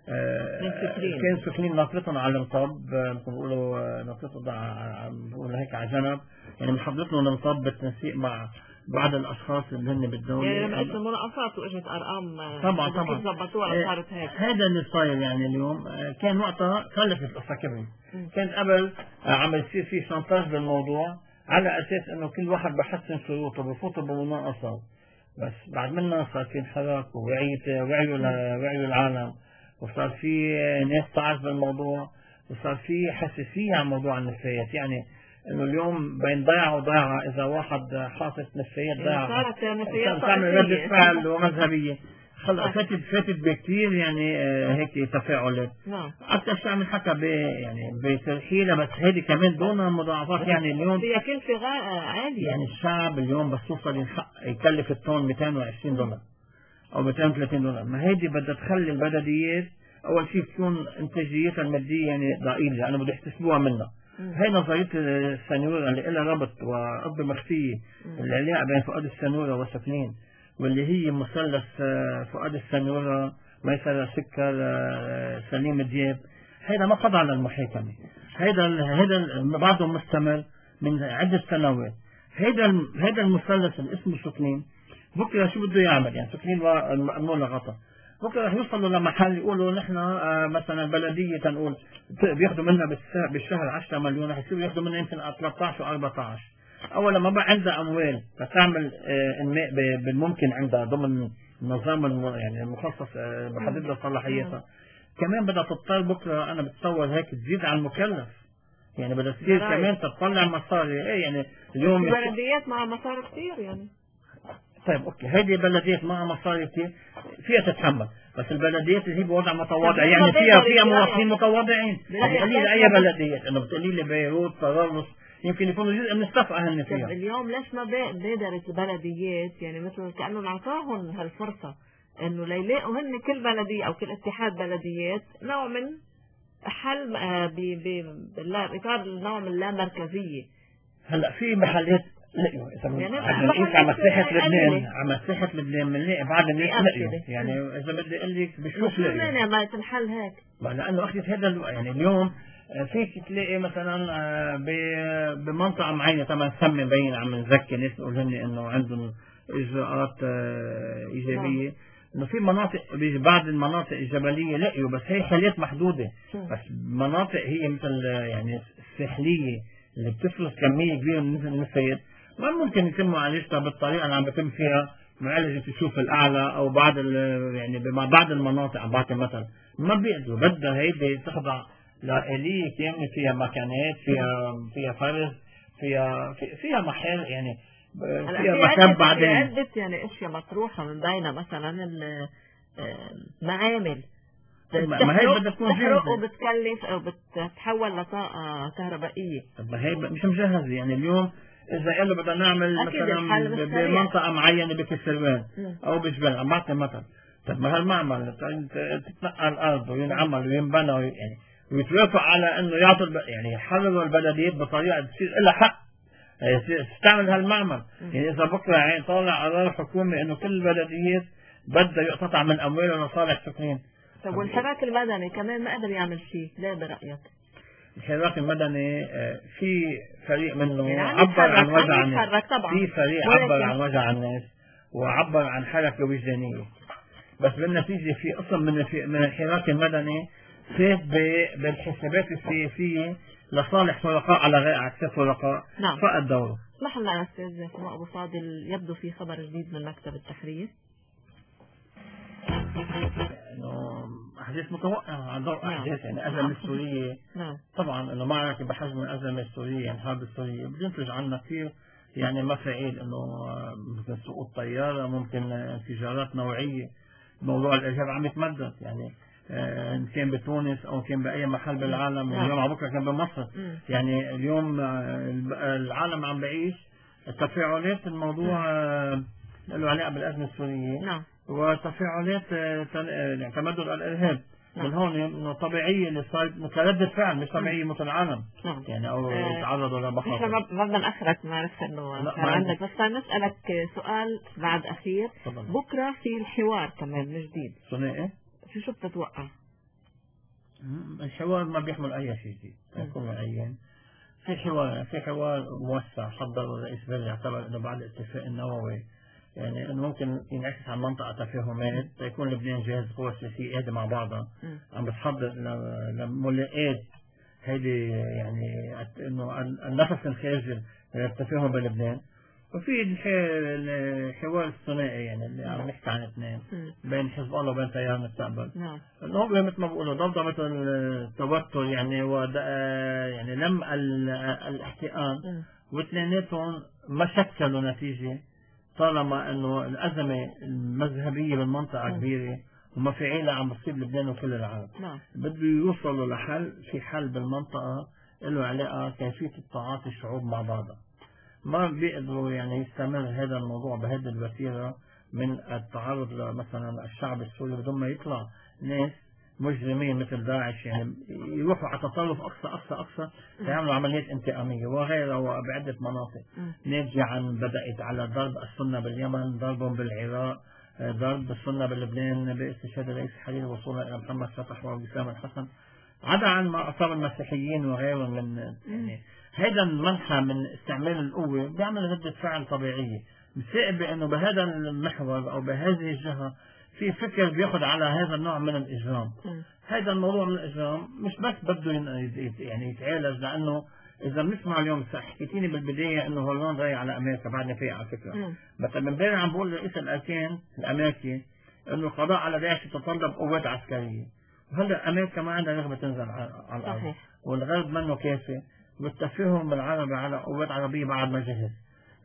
كان سكنين ناطرتهم على المطب بيقولوا ناطرتهم بيقولوا هيك على جنب يعني محضرتهم المطب بالتنسيق مع بعض الاشخاص اللي هن بالدوله. يعني لما قلت المناقصات واجت ارقام طبعا طبعا كيف ظبطوها صارت هيك. هذا اللي صاير يعني اليوم كان وقتها خلفت قصه كبيره. كان قبل عم يصير في شانتاج بالموضوع على اساس انه كل واحد بحسن شروطه بفوت بمناقصه، بس بعد منها صار في انحراف ووعي وعيوا وعيوا العالم وصار في ناس تعرف بالموضوع وصار في حساسية عن موضوع النفايات. يعني انه اليوم بين ضيعة وضيعة اذا واحد حاطط نفايات ضيعة صارت نفايات تعمل ردة فعل ومذهبية خلص فاتت فاتت بكثير يعني هيك تفاعلات. نعم اكثر شيء عم نحكى ب يعني بترحيلها بس هذه كمان دون مضاعفات. يعني اليوم هي كلفة عالية. يعني الشعب اليوم بس يوصل يكلف الطن مئتين وعشرين دولار او مئتين وثلاثين دولار. ما هيدي بدها تخلي البلديات اول شيء تكون انتاجيتها الماديه يعني ضئيله لانه بده يحتسبوها منها. هي نظريه السنوره اللي لها ربط وقبضه مخفيه العلاقه بين فؤاد السنوره والسكنين واللي هي مثلث فؤاد السنوره ميسر سكر سليم دياب. هذا ما خضع للمحاكمه. هذا هذا بعده مستمر من عده سنوات. هذا هذا المثلث اللي اسمه سكنين بكره شو بده يعمل؟ يعني سكنين مأمون لغطا بكره رح يوصلوا لمحل يقولوا نحن آه مثلا البلديه تنقول بياخذوا منا بالشهر عشرة مليون رح يصيروا ياخذوا منا يمكن ثلاثة عشر وأربعة عشر. اول لما بقى عندها اموال فتعمل آه انماء بالممكن عندها ضمن النظام يعني المخصص آه بحدد لها صلاحياتها. كمان بدها تضطر بكره انا بتصور هيك تزيد على المكلف. يعني بدها تصير كمان تطلع مصاري. ايه يعني اليوم البلديات مع مصاري كثير يعني طيب اوكي، هذه بلديات معها مصاري كثير فيها تتحمل، بس البلديات اللي هي بوضع متواضع يعني فيها فيها مواطنين متواضعين. يعني قليل اي بلديات انه بتقولي لي بيروت طرابلس يمكن يكونوا جزء من الصفقه هن فيها. اليوم ليش ما بادرت البلديات يعني مثل كانه انعطاهم هالفرصه انه ليلاقوا هن كل بلديه او كل اتحاد بلديات نوع من حل باطار نوع من اللامركزيه. هلا في محلات لقيوا يعني على مساحه لبنان على مساحه لبنان بنلاقي بعض الناس لقيوا يعني اذا بدي اقول لك بشوف لقيوا ما تنحل هيك لانه اخذت هذا يعني اليوم فيك تلاقي مثلا بمنطقه معينه طبعا سمي بين عم نذكي ناس نقول هن انه عندهم اجراءات ايجابيه، انه في مناطق بعض المناطق الجبليه لقيوا بس هي حالات محدوده، بس مناطق هي مثل يعني الساحليه اللي بتفرز كميه كبيره من النفايات ما ممكن يتم معالجتها بالطريقه اللي عم بيتم فيها معالجه الشوف الاعلى او بعض يعني ببعض المناطق. عم بعطي مثل ما بيقدروا، بدها هيدي تخضع لآلية كاملة فيها مكانات فيها فيها فرز فيها فيها محل يعني فيها مكان بعدين عدة يعني اشياء مطروحة من بينها مثلا المعامل ما هي بدها تكون تحرق وبتكلف او بتتحول لطاقة كهربائية. طب ما هي مش مجهزة يعني اليوم إذا قالوا بدنا نعمل مثلا بمنطقة معينة بكسروان أو بجبل عم بعطي مثل، طب ما هالمعمل تتنقى الأرض وينعمل وينبنى يعني ويتوافق على انه يعطوا يعني يحرروا البلديات بطريقه تصير لها حق تستعمل هالمعمل. يعني اذا بكره عين طالع قرار حكومي انه كل البلديات بدها يقتطع من اموالها لصالح سكنين. طب والحراك المدني كمان ما قدر يعمل شيء، ليه برايك؟ الحراك المدني في فريق منه يعني عبر عن وجع الناس، في فريق عبر عن وجع الناس وعبر عن حركه وجدانيه، بس بالنتيجه في قسم من من الحراك المدني فات بالحسابات السياسية لصالح فرقاء على غير عكس فرقاء. نعم. فقد دوره. اسمح لنا أستاذ سماء أبو فاضل، يبدو في خبر جديد من مكتب التحرير. إنه أحداث متوقعة عن ضوء أحداث يعني الأزمة السورية. نعم. طبعا إنه معركة بحجم الأزمة السورية يعني الحرب السورية بتنتج عنا كثير يعني مفاعيل، إنه ممكن سقوط طيارة، ممكن انفجارات نوعية، موضوع الإرهاب عم يتمدد يعني إن كان بتونس أو كان بأي محل بالعالم. اليوم على بكرة كان بمصر. يعني اليوم العالم عم بعيش تفاعلات الموضوع له علاقة بالأزمة السورية وتفاعلات تمدد الإرهاب. من هون انه طبيعيه اللي صارت كردة فعل مش طبيعيه مثل العالم يعني او تعرضوا لمخاطر. احنا ما بدنا ناخرك، ما عرفت انه عندك، بس نسالك سؤال بعد اخير. طبعا. بكره في الحوار كمان من جديد، ثنائي في شو بتتوقع؟ الحوار ما بيحمل اي شيء جديد، يكون معين في حوار في حوار موسع حضره الرئيس بن يعتبر انه بعد الاتفاق النووي يعني انه ممكن ينعكس على منطقه تفاهمات تكون لبنان جاهز قوى سياسيه قاعده مع بعضها عم بتحضر لملاقات هيدي يعني انه النفس الخارجي للتفاهم بلبنان. وفي الحوار الثنائي يعني اللي عم نحكي عن اثنين بين حزب الله وبين تيار المستقبل. انه هو مثل ما بقولوا ضبطه التوتر يعني ود يعني لم الاحتقان واثنيناتهم ما شكلوا نتيجه طالما انه الازمه المذهبيه بالمنطقه كبيره ومفاعيلها عم بتصيب لبنان وكل العالم. بده يوصلوا لحل، في حل بالمنطقه له علاقه كيفيه التعاطي الشعوب مع بعضها. ما بيقدروا يعني يستمر هذا الموضوع بهذه الوتيره من التعرض لمثلا الشعب السوري بدون ما يطلع ناس مجرمين مثل داعش يعني يروحوا على تطرف اقصى اقصى اقصى يعملوا عمليات انتقاميه وغيرها بعده مناطق. ناجعا بدات على ضرب السنه باليمن، ضربهم بالعراق، ضرب السنه بلبنان باستشهاد الرئيس حريري وصولا الى محمد فتح ووسام الحسن، عدا عن ما اصاب المسيحيين وغيرهم من يعني هذا المنحى من استعمال القوه بيعمل رده فعل طبيعيه. بتلاقي بانه بهذا المحور او بهذه الجهه في فكر بياخذ على هذا النوع من الإجرام. م. هذا الموضوع من الإجرام مش بس بده يعني يتعالج، لأنه إذا بنسمع اليوم حكيتيني بالبداية إنه هولندا جاي على أمريكا بعدنا فيها على فكرة. م. بس من امبارح عم بقول رئيس الأركان الأمريكي إنه القضاء على داعش يتطلب قوات عسكرية، وهلا أمريكا ما عندها رغبة تنزل على الأرض والغرب منه كافي والتفاهم بالعربي على قوات عربية بعد ما جهز.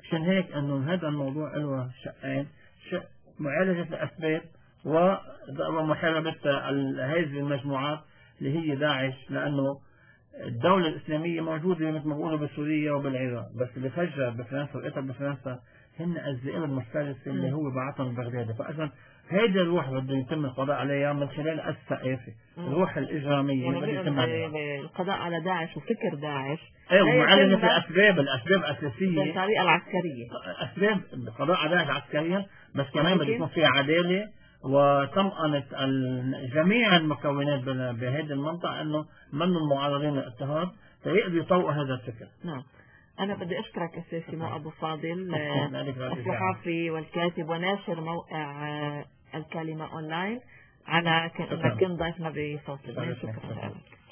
عشان هيك أنه هذا الموضوع له شقين، شق معالجة الأسباب ومحاربة هذه المجموعات اللي هي داعش، لأنه الدولة الإسلامية موجودة مثل ما بيقولوا بسوريا وبالعراق، بس اللي فجر بفرنسا وقتل بفرنسا هن الذئاب المفترس اللي هو بعثهم ببغداد. فإذا هيدي الروح بده يتم القضاء عليها من خلال الثقافة، الروح الإجرامية بده يتم عليها القضاء على داعش وفكر داعش. ايوه معالجة الأسباب، الأسباب الأساسية بالطريقة العسكرية، أسباب القضاء على داعش عسكريا، بس كمان بده يكون فيها عدالة وطمأنة جميع المكونات بهذه المنطقة أنه من المعرضين للاضطهاد فيقدروا يطوقوا هذا الفكر. نعم. أنا بدي أشكرك أستاذ سيمو أبو فاضل، الصحفي والكاتب وناشر موقع الكلمة أونلاين، على كأنك كنت ضيفنا بصوت الليل. شكرا لك.